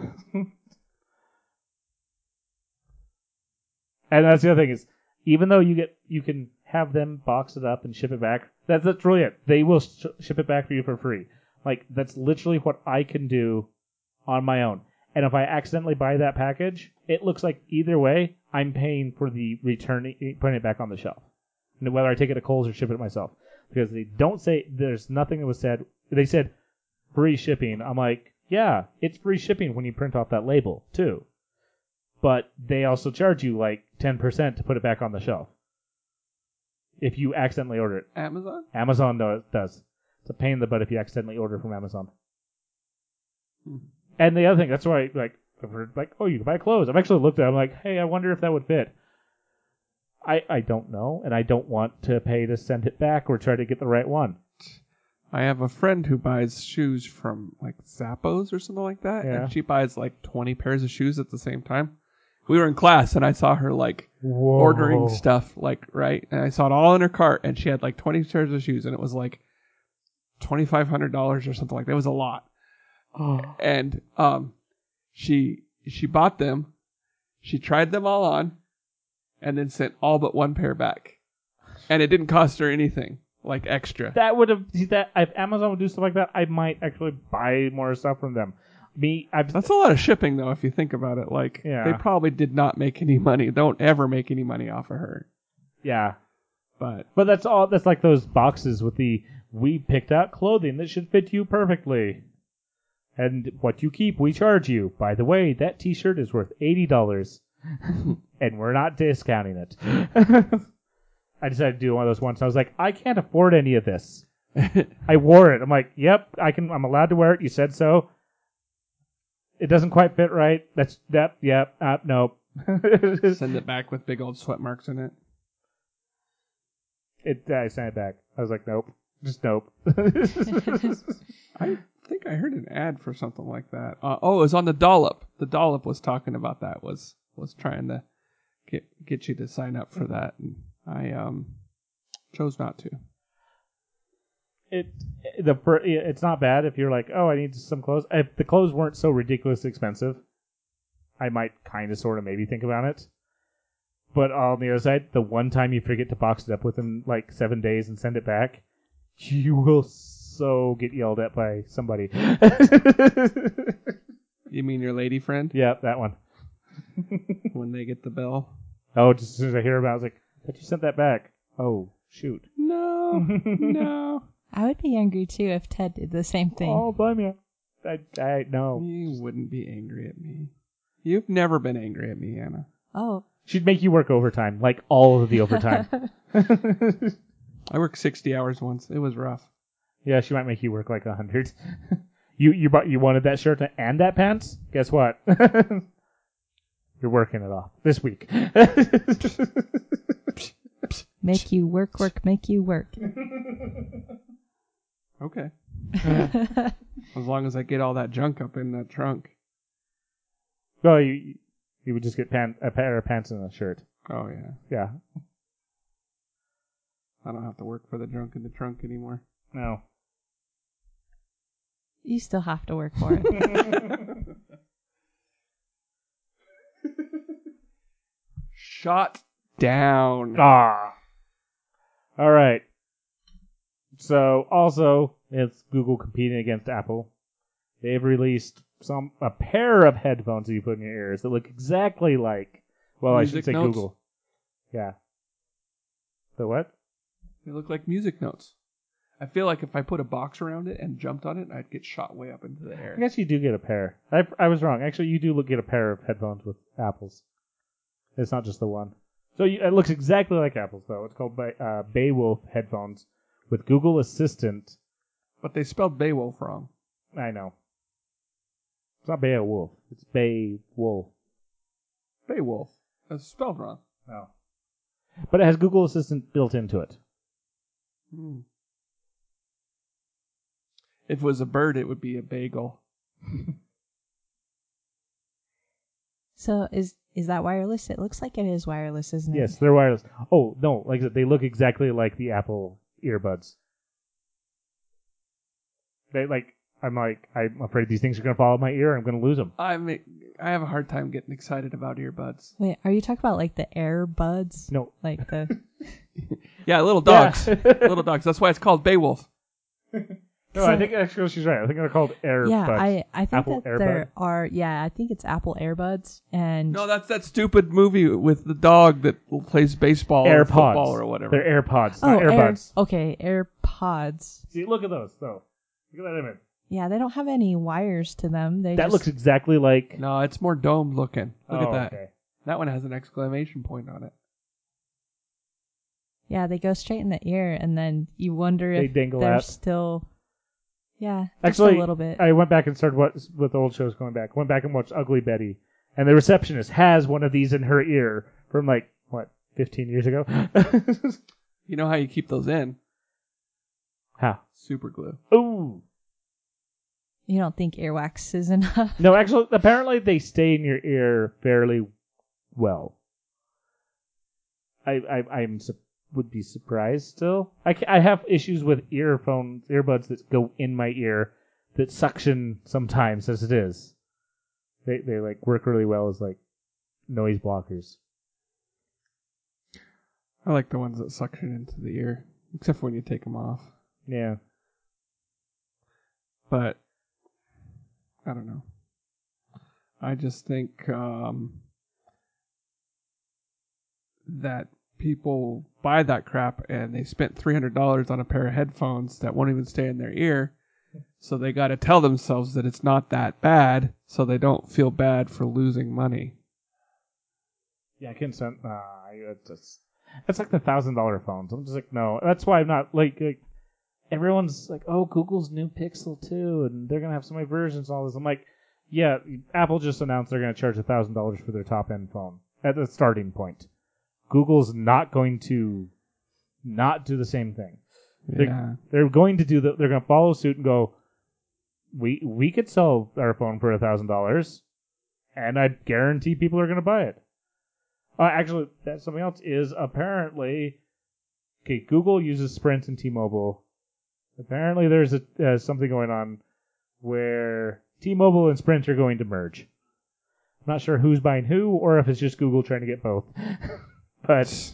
And that's the other thing is, even though you can have them box it up and ship it back, that's really it. They will ship it back for you for free. Like, that's literally what I can do on my own. And if I accidentally buy that package, it looks like either way, I'm paying for the returning, putting it back on the shelf. And whether I take it to Kohl's or ship it myself. Because they don't say, there's nothing that was said. They said free shipping. I'm like, yeah, it's free shipping when you print off that label, too. But they also charge you like 10% to put it back on the shelf. If you accidentally order it. Amazon? Amazon does. It's a pain in the butt if you accidentally order from Amazon. And the other thing, that's why, I've heard, oh, you can buy clothes. I've actually looked at it. I'm like, hey, I wonder if that would fit. I don't know, and I don't want to pay to send it back or try to get the right one. I have a friend who buys shoes from, Zappos or something like that. Yeah. And she buys, 20 pairs of shoes at the same time. We were in class, and I saw her, Whoa. ordering stuff, right? And I saw it all in her cart, and she had, 20 pairs of shoes, and it was, $2,500 or something like that. It was a lot. Oh. And she bought them. She tried them all on, and then sent all but one pair back. And it didn't cost her anything, extra. That would have, if Amazon would do stuff like that, I might actually buy more stuff from them. That's a lot of shipping, though, if you think about it. They probably did not make any money. Don't ever make any money off of her. Yeah. But that's all. That's like those boxes with we picked out clothing that should fit you perfectly. And what you keep, we charge you. By the way, that t-shirt is worth $80. And we're not discounting it. I decided to do one of those once. I was like, I can't afford any of this. I wore it. I'm like, yep, I'm allowed to wear it. You said so. It doesn't quite fit right. Nope. Send it back with big old sweat marks in it. I sent it back. I was like, nope. Just nope. I think I heard an ad for something like that. It was on the Dollop. The Dollop was talking about that. Was trying to get you to sign up for that, and I chose not to. It's not bad if you're like, oh, I need some clothes. If the clothes weren't so ridiculously expensive, I might kind of, sort of, maybe think about it. But on the other side, the one time you forget to box it up within like 7 days and send it back, you will so get yelled at by somebody. You mean your lady friend? Yeah, that one. When they get the bill? Oh, just as soon as I hear about it, I was like, but you sent that back. Oh, shoot. No, no. I would be angry too if Ted did the same thing. Oh, blame you. I know. You wouldn't be angry at me. You've never been angry at me, Anna. Oh. She'd make you work overtime, like all of the overtime. I worked 60 hours once. It was rough. Yeah, she might make you work like 100. You wanted that shirt and that pants? Guess what? You're working it off this week. Make you work, make you work. Okay. As long as I get all that junk up in that trunk. Well, you would just get a pair of pants and a shirt. Oh, yeah. Yeah. I don't have to work for the junk in the trunk anymore. No. You still have to work for it. Shot down. Ah. All right. So, also, it's Google competing against Apple. They've released a pair of headphones that you put in your ears that look exactly like, well, I should Music say notes? Google. Yeah. The what? They look like music notes. I feel like if I put a box around it and jumped on it, I'd get shot way up into the air. I guess you do get a pair. I was wrong. Actually, you do get a pair of headphones with Apples. It's not just the one. So it looks exactly like Apple's, though. It's called Beowulf headphones with Google Assistant. But they spelled Beowulf wrong. I know. It's not Beowulf. It's Beowulf. Beowulf. That's spelled wrong. Oh. But it has Google Assistant built into it. If it was a bird, it would be a bagel. So is that wireless? It looks like it is wireless, isn't it? Yes, they're wireless. Oh, no. Like I said, they look exactly like the Apple earbuds. I'm afraid these things are going to fall out my ear. I'm going to lose them. I have a hard time getting excited about earbuds. Wait, are you talking about like the AirBuds? No. Like the... Yeah, little dogs. Yeah. Little dogs. That's why it's called Beowulf. No, I think actually she's right. I think they're called AirBuds. Yeah, I think Apple that AirBud? there are. Yeah, I think it's Apple AirBuds and. No, that's that stupid movie with the dog that plays baseball or AirPods. football or whatever. They're AirPods, not AirBuds. Okay, AirPods. See, look at those, though. Look at that image. Yeah, they don't have any wires to them. That looks exactly like... No, it's more domed looking. Look at that. Okay. That one has an exclamation point on it. Yeah, they go straight in the ear, and then you wonder They if dangle they're out. still. Yeah, just Actually, a little bit. I went back and started with old shows going back. Went back and watched Ugly Betty. And the receptionist has one of these in her ear from 15 years ago? You know how you keep those in? How? Super glue. Ooh. You don't think earwax is enough? No, actually, apparently they stay in your ear fairly well. Would be surprised still. I have issues with earbuds that go in my ear that suction sometimes as it is. They work really well as noise blockers. I like the ones that suction into the ear, except for when you take them off. Yeah. But I don't know. I just think that people buy that crap and they spent $300 on a pair of headphones that won't even stay in their ear. So they got to tell themselves that it's not that bad, so they don't feel bad for losing money. Yeah, I can send. It's like the $1,000 phones. I'm just like, no. That's why I'm not like everyone's like, oh, Google's new Pixel 2, and they're gonna have so many versions and all this. I'm like, yeah, Apple just announced they're gonna charge $1,000 for their top end phone at the starting point. Google's not going to not do the same thing. Yeah. They're going to they're going to follow suit and go, we could sell our phone for $1,000, and I guarantee people are going to buy it. Actually, that's something else is apparently, okay, Google uses Sprint and T-Mobile. Apparently there's something going on where T-Mobile and Sprint are going to merge. I'm not sure who's buying who, or if it's just Google trying to get both. But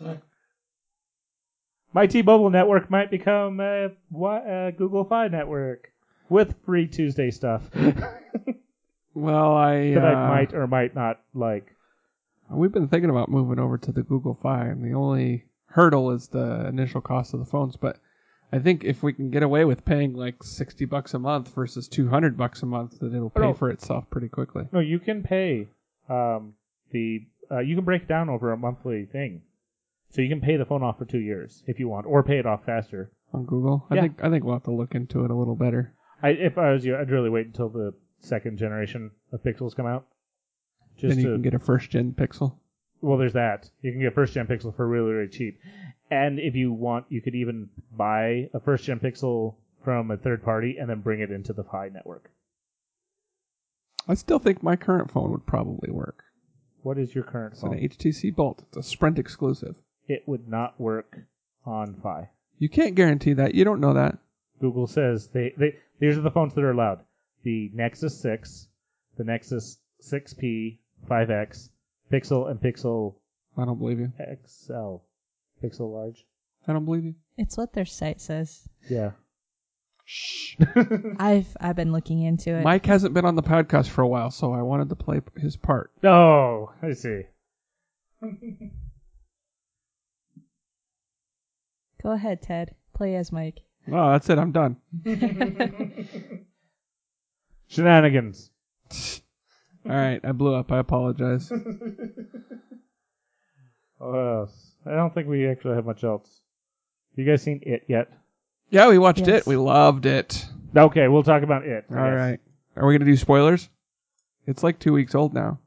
my T-Mobile network might become a Google Fi network with free Tuesday stuff Well, that I might or might not like. We've been thinking about moving over to the Google Fi, and the only hurdle is the initial cost of the phones. But I think if we can get away with paying like $60 a month versus $200 a month, that it'll pay for itself pretty quickly. No, you can pay you can break it down over a monthly thing. So you can pay the phone off for 2 years if you want, or pay it off faster. On Google? Yeah. I think we'll have to look into it a little better. If I was you, I'd really wait until the second generation of Pixels come out. Then you can get a first-gen Pixel. Well, there's that. You can get first-gen Pixel for really, really cheap. And if you want, you could even buy a first-gen Pixel from a third party and then bring it into the Fi network. I still think my current phone would probably work. What is your current phone? It's an HTC Bolt. It's a Sprint exclusive. It would not work on Fi. You can't guarantee that. You don't know that. Google says these are the phones that are allowed. The Nexus 6, the Nexus 6P, 5X, Pixel, and Pixel I don't believe you. XL. Pixel large. I don't believe you. It's what their site says. Yeah. Shh. I've been looking into it. Mike hasn't been on the podcast for a while, so I wanted to play his part. Oh, I see. Go ahead, Ted. Play as Mike. Oh, that's it. I'm done. Shenanigans. All right, I blew up. I apologize. What else? I don't think we actually have much else. You guys seen It yet? Yeah, we watched Yes. it. We loved it. Okay, we'll talk about It. All right. Are we going to do spoilers? It's like 2 weeks old now.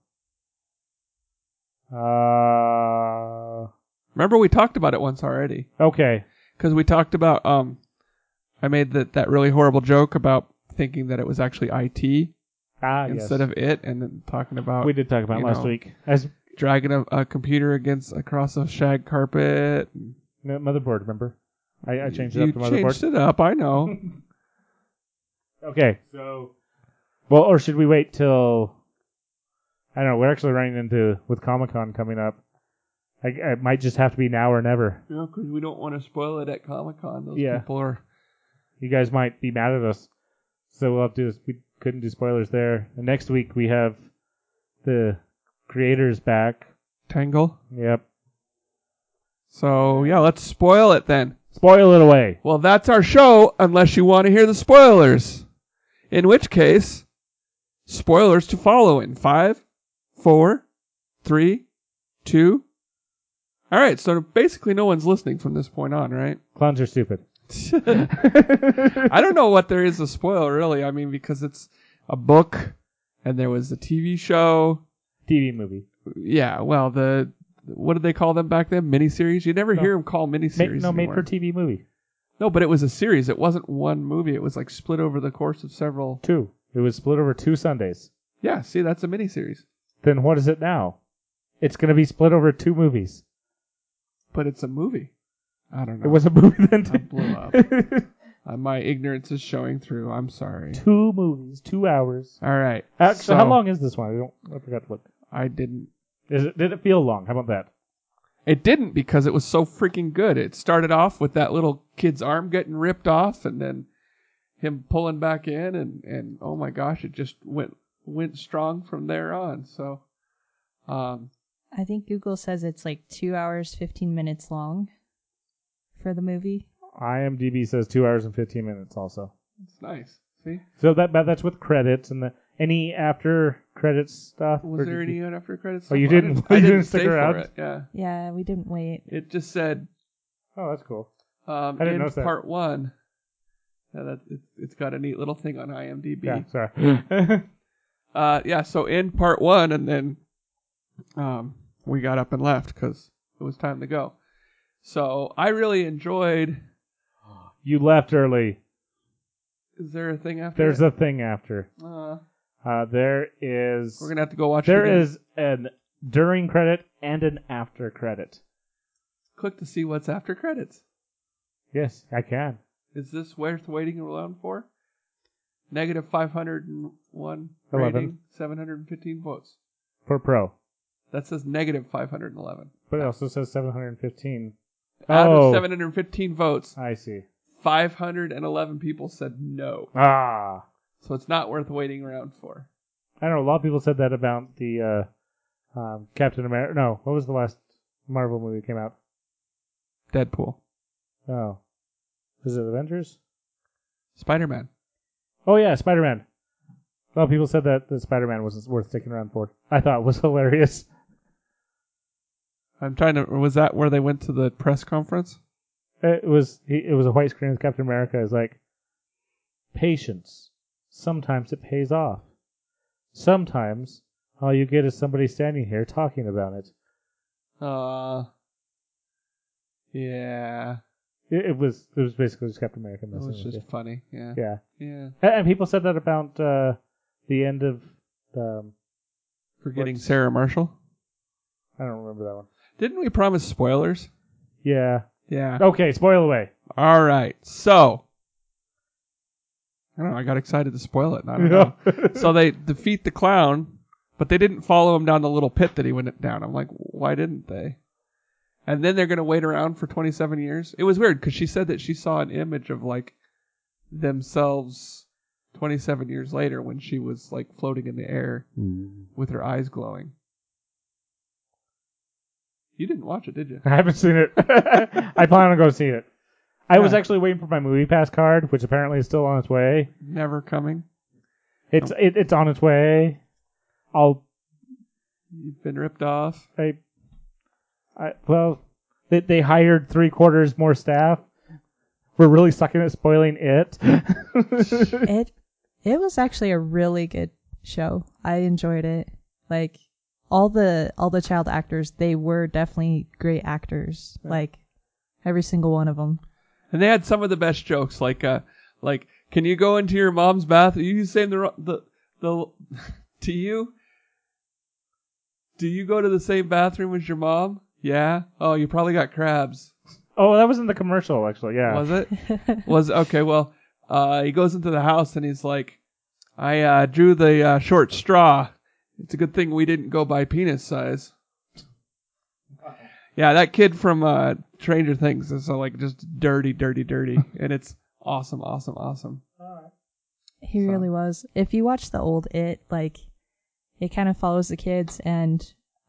Remember, we talked about it once already. Okay. Because we talked about, I made that really horrible joke about thinking that it was actually IT instead of It, and then talking about... We did talk about it last week. As dragging a computer across a shag carpet. motherboard, remember? I changed it up to motherboard. You changed it up, I know. Okay, so... Well, or should we wait till... I don't know, we're actually running into... With Comic-Con coming up. It might just have to be now or never. No, because we don't want to spoil it at Comic-Con. Those Yeah. people are... You guys might be mad at us. So we'll have to... We couldn't do spoilers there. And next week we have the creators back. Tangle? Yep. So, yeah, let's spoil it then. Spoil it away. Well, that's our show, unless you want to hear the spoilers. In which case, spoilers to follow in 5, 4, 3, 2. All right, so basically no one's listening from this point on, right? Clowns are stupid. I don't know what there is to spoil, really. I mean, because it's a book, and there was a TV show. TV movie. Yeah, well, what did they call them back then? Miniseries? You never hear them call miniseries anymore. Made for TV movie. No, but it was a series. It wasn't one movie. It was like split over the course of several... 2. It was split over 2 Sundays. Yeah, see, that's a miniseries. Then what is it now? It's going to be split over 2 movies. But it's a movie. I don't know. It was a movie then. I blew up. My ignorance is showing through. I'm sorry. 2 movies, 2 hours. All right. Actually, how long is this one? I forgot to look. I didn't. Did it feel long? How about that? It didn't, because it was so freaking good. It started off with that little kid's arm getting ripped off, and then him pulling back in, and oh my gosh, it just went strong from there on. So, I think Google says it's like 2 hours, 15 minutes long for the movie. IMDb says 2 hours and 15 minutes also. It's nice. See? So that's with credits and any after credits stuff. Was there any after credits? Oh, you didn't. didn't. I didn't stick stay around. for it. Yeah. Yeah, we didn't wait. It just said. Oh, that's cool. I didn't in notice that. part 1. Yeah, it's got a neat little thing on IMDb. Yeah, sorry. Yeah, so in part 1, and then we got up and left because it was time to go. So I really enjoyed. You left early. Is there a thing after? There's a thing after. There is. We're gonna have to go watch. There it again. is an during credit and an after credit. Click to see what's after credits. Yes, I can. Is this worth waiting around for? Negative 501 11. rating, 715 votes. For Pro. That says negative 511. But it also says 715. Out of 715 votes, I see. 511 people said no. Ah. So it's not worth waiting around for. I don't know. A lot of people said that about the Captain America. No, what was the last Marvel movie that came out? Deadpool. Oh. Was it Avengers? Spider-Man. Oh, yeah, Spider-Man. A lot of people said that Spider-Man wasn't worth sticking around for. I thought it was hilarious. I'm trying to... Was that where they went to the press conference? It was a white screen with Captain America. It's like, patience. Sometimes it pays off. Sometimes all you get is somebody standing here talking about it. Yeah. It was basically just Captain America It messing was with just you. funny. Yeah. Yeah. Yeah. And people said that about the end of... Forgetting Sarah Marshall? I don't remember that one. Didn't we promise spoilers? Yeah. Yeah. Okay, spoil away. All right. So... I don't know. I got excited to spoil it. I don't know. So they defeat the clown, but they didn't follow him down the little pit that he went down. I'm like, why didn't they? And then they're going to wait around for 27 years. It was weird because she said that she saw an image of like themselves 27 years later when she was like floating in the air with her eyes glowing. You didn't watch it, did you? I haven't seen it. I plan on going to see it. I was actually waiting for my Movie Pass card, which apparently is still on its way. Never coming. It's on its way. You've been ripped off. Well, they hired 3/4 more staff. We're really sucking at spoiling it. It was actually a really good show. I enjoyed it. Like all the child actors, they were definitely great actors. Yeah. Like every single one of them. And they had some of the best jokes, like, can you go into your mom's bathroom? You saying the to you? Do you go to the same bathroom as your mom? Yeah. Oh, you probably got crabs. Oh, that was in the commercial, actually. Yeah. Was it? Okay. Well, he goes into the house and he's like, I drew the short straw. It's a good thing we didn't go by penis size. Yeah, that kid from Stranger Things is like just dirty, and it's awesome. He really was. If you watch the old It, like it kind of follows the kids, and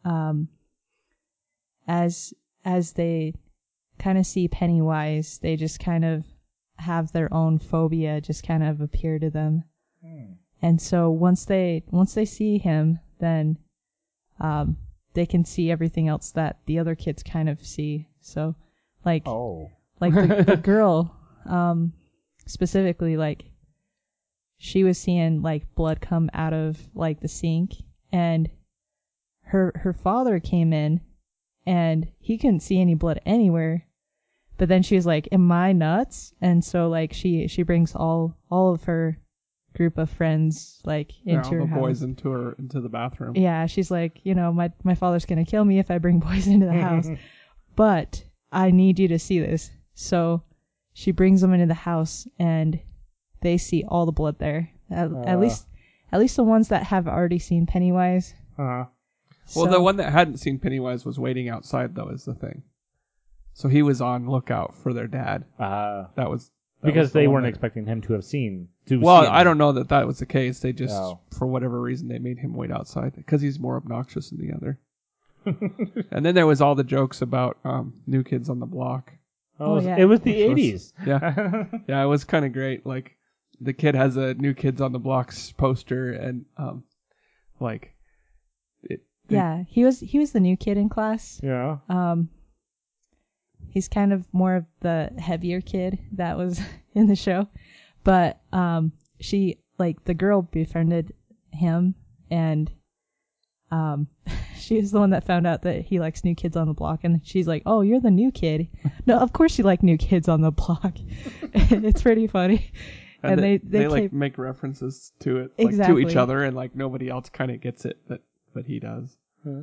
as they kind of see Pennywise, they just kind of have their own phobia just kind of appear to them, and so once they see him, then they can see everything else that the other kids kind of see. So, like the girl, specifically, like she was seeing like blood come out of like the sink, and her father came in, and he couldn't see any blood anywhere. But then she was like, "Am I nuts?" And so like she brings all of her group of friends like into her house. Boys into the bathroom. Yeah, she's like, my father's gonna kill me if I bring boys into the house, but I need you to see this. So she brings them into the house, and they see all the blood there. At least the ones that have already seen Pennywise. Uh-huh. Well, the one that hadn't seen Pennywise was waiting outside, though, is the thing. So he was on lookout for their dad. Because they weren't expecting him to have seen. I don't know that was the case. They just, for whatever reason, they made him wait outside because he's more obnoxious than the other. And then there was all the jokes about New Kids on the Block. Oh, yeah. It was the 80s. Yeah, it was kind of great. Like, the kid has a New Kids on the Block poster, and he was the new kid in class. Yeah. He's kind of more of the heavier kid that was in the show. But she, like, the girl befriended him, and she was the one that found out that he likes New Kids on the Block. And she's like, "Oh, you're the new kid." No, of course you like New Kids on the Block. It's pretty funny. And they like make references to it, like, exactly. to each other, and like nobody else kind of gets it, but he does.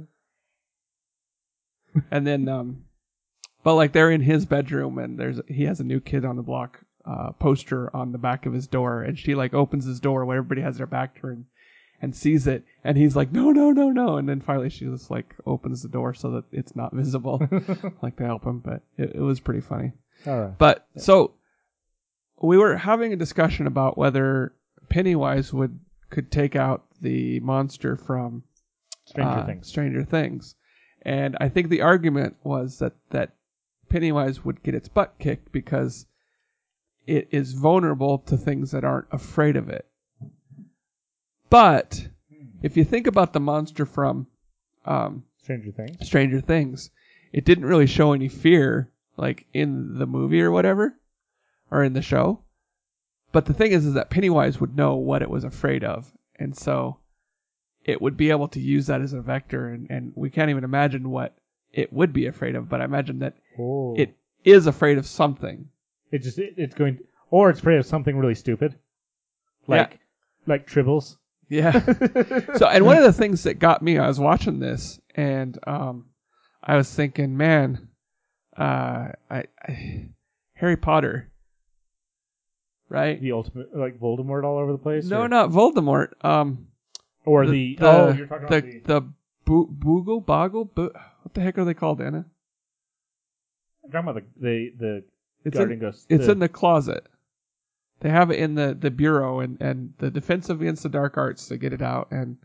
And then but like they're in his bedroom, and he has a New Kid on the Block poster on the back of his door, and she like opens his door when everybody has their back turned, and sees it, and he's like, no, no, no, no. And then finally she just like opens the door so that it's not visible, like to help him. But it was pretty funny. All right. But so we were having a discussion about whether Pennywise could take out the monster from Stranger Things. And I think the argument was that Pennywise would get its butt kicked because it is vulnerable to things that aren't afraid of it. But if you think about the monster from Stranger Things, it didn't really show any fear, like in the movie or whatever, or in the show. But the thing is that Pennywise would know what it was afraid of, and so it would be able to use that as a vector, and we can't even imagine what it would be afraid of, but I imagine that it is afraid of something. It's afraid of something really stupid. Like tribbles. Yeah. So, and one of the things that got me, I was watching this, and I was thinking, man, Harry Potter, right? The ultimate, like Voldemort all over the place? No, or? not Voldemort. Or you're talking about the Boogle, Boggle, what the heck are they called, Anna? I'm talking about the Guardian Ghost. It's in the closet. They have it in the bureau, and the Defense Against the Dark Arts to get it out, and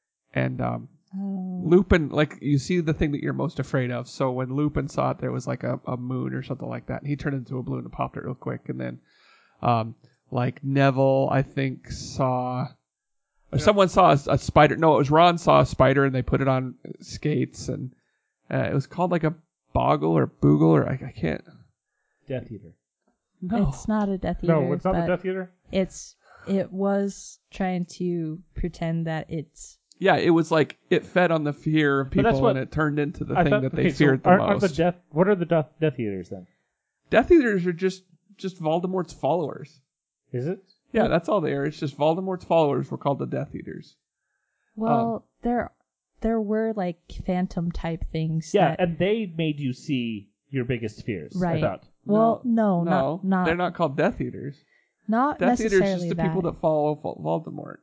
Lupin, like, you see the thing that you're most afraid of. So when Lupin saw it, there was like a moon or something like that, and he turned into a balloon and popped it real quick, and then like Neville, I think, saw, or someone saw a spider. No, it was Ron saw a spider, and they put it on skates, and it was called like a boggle or boogle, or I can't. Death Eater. No. It's not a Death Eater. No, it's not the Death Eater? It was trying to pretend that it's... Yeah, it was like it fed on the fear of people, and it turned into the thing that they feared the most. What are the Death Eaters then? Death Eaters are just Voldemort's followers. Is it? Yeah, that's all they are. It's just Voldemort's followers were called the Death Eaters. Well, there were like phantom type things. Yeah, and they made you see your biggest fears. Right. I thought. Well, no, not. They're not called Death Eaters. Not Death necessarily Eaters is just the people that follow Voldemort.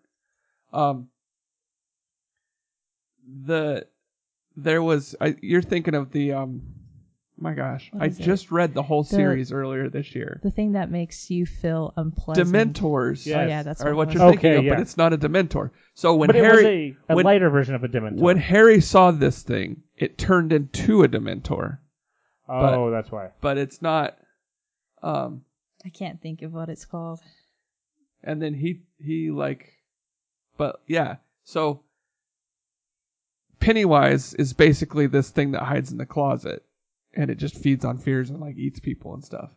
You're thinking of the my gosh, I just read the whole series earlier this year. The thing that makes you feel unpleasant. Dementors. Yes. Oh yeah, that's what you're thinking of, but it's not a Dementor. So when Harry, it was a lighter version of a Dementor. When Harry saw this thing, it turned into a Dementor. Oh, that's why. But it's not. I can't think of what it's called. And then he like, but yeah. So Pennywise is basically this thing that hides in the closet, and it just feeds on fears and like eats people and stuff.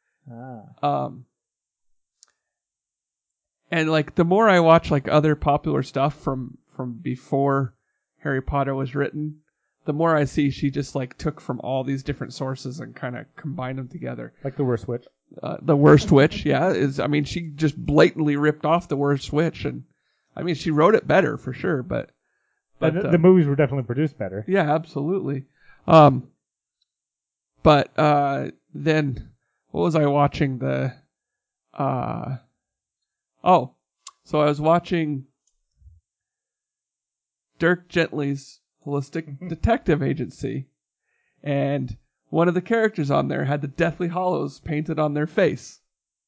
And like the more I watch like other popular stuff from before Harry Potter was written, the more I see she just like took from all these different sources and kind of combined them together. Like the Worst Witch. The Worst Witch, yeah, she just blatantly ripped off the Worst Witch, and I mean she wrote it better for sure, but the movies were definitely produced better. Yeah, absolutely. But then what was I watching? So I was watching Dirk Gently's Holistic Detective Agency, and one of the characters on there had the Deathly Hallows painted on their face.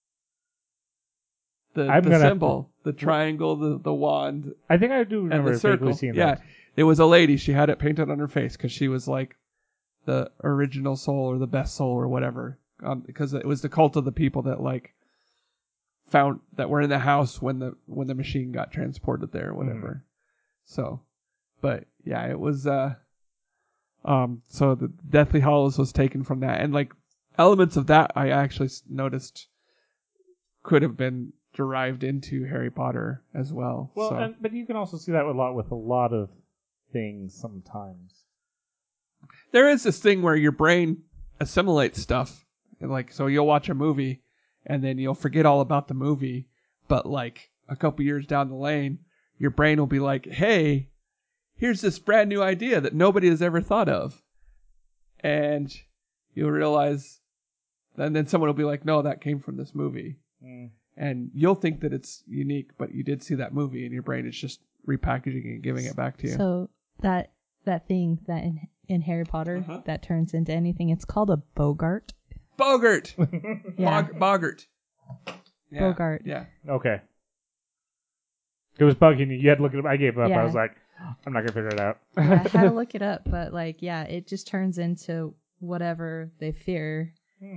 The symbol, the triangle, the wand. I think I do remember the circle. Seeing yeah, that. It was a lady. She had it painted on her face because she was like the original soul or the best soul or whatever. Because it was the cult of the people that like found that were in the house when the machine got transported there or whatever. Mm-hmm. So, but yeah, it was so the Deathly Hallows was taken from that, and like elements of that I actually noticed could have been derived into Harry Potter as well. Well, but you can also see that with a lot of things sometimes. There is this thing where your brain assimilates stuff, and like so you'll watch a movie and then you'll forget all about the movie, but like a couple years down the lane, your brain will be like, "Hey, here's this brand new idea that nobody has ever thought of," and you'll realize, and then someone will be like, "No, that came from this movie." And you'll think that it's unique, but you did see that movie, and your brain is just repackaging and giving it back to you. So that thing that in Harry Potter that turns into anything, it's called a Bogart. Bogart. Yeah. Bogart. Yeah. Bogart. Yeah. Okay. It was bugging you. You had to look it up. I gave up. Yeah. I was like, I'm not gonna figure it out. Yeah, I had to look it up, but like, yeah, it just turns into whatever they fear.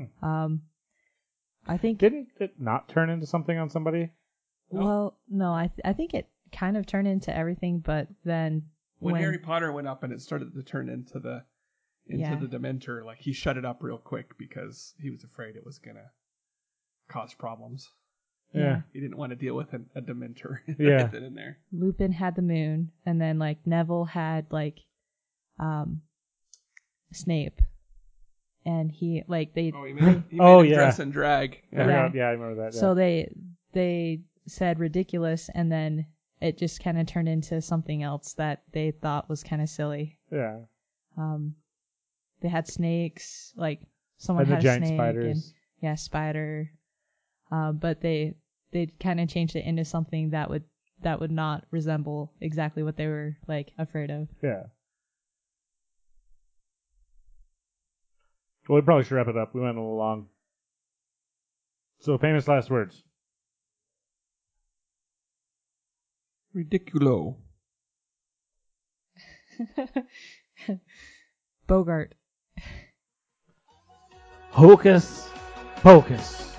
I think. Didn't it not turn into something on somebody? Well, no, I think it kind of turned into everything, but then when Harry Potter went up and it started to turn into the Dementor, like he shut it up real quick because he was afraid it was gonna cause problems. Yeah. He didn't want to deal with a Dementor. Yeah. In there. Lupin had the moon, and then like Neville had like Snape, and he like they. Oh, he made him dress and drag. Yeah. I remember that. Yeah. So they said ridiculous, and then it just kind of turned into something else that they thought was kind of silly. Yeah. They had snakes, like someone And had the a giant snake, spiders. and spider. But they kind of changed it into something that would not resemble exactly what they were like afraid of. Yeah. Well, we probably should wrap it up. We went a little long. So, famous last words. Ridiculo. Bogart. Hocus pocus.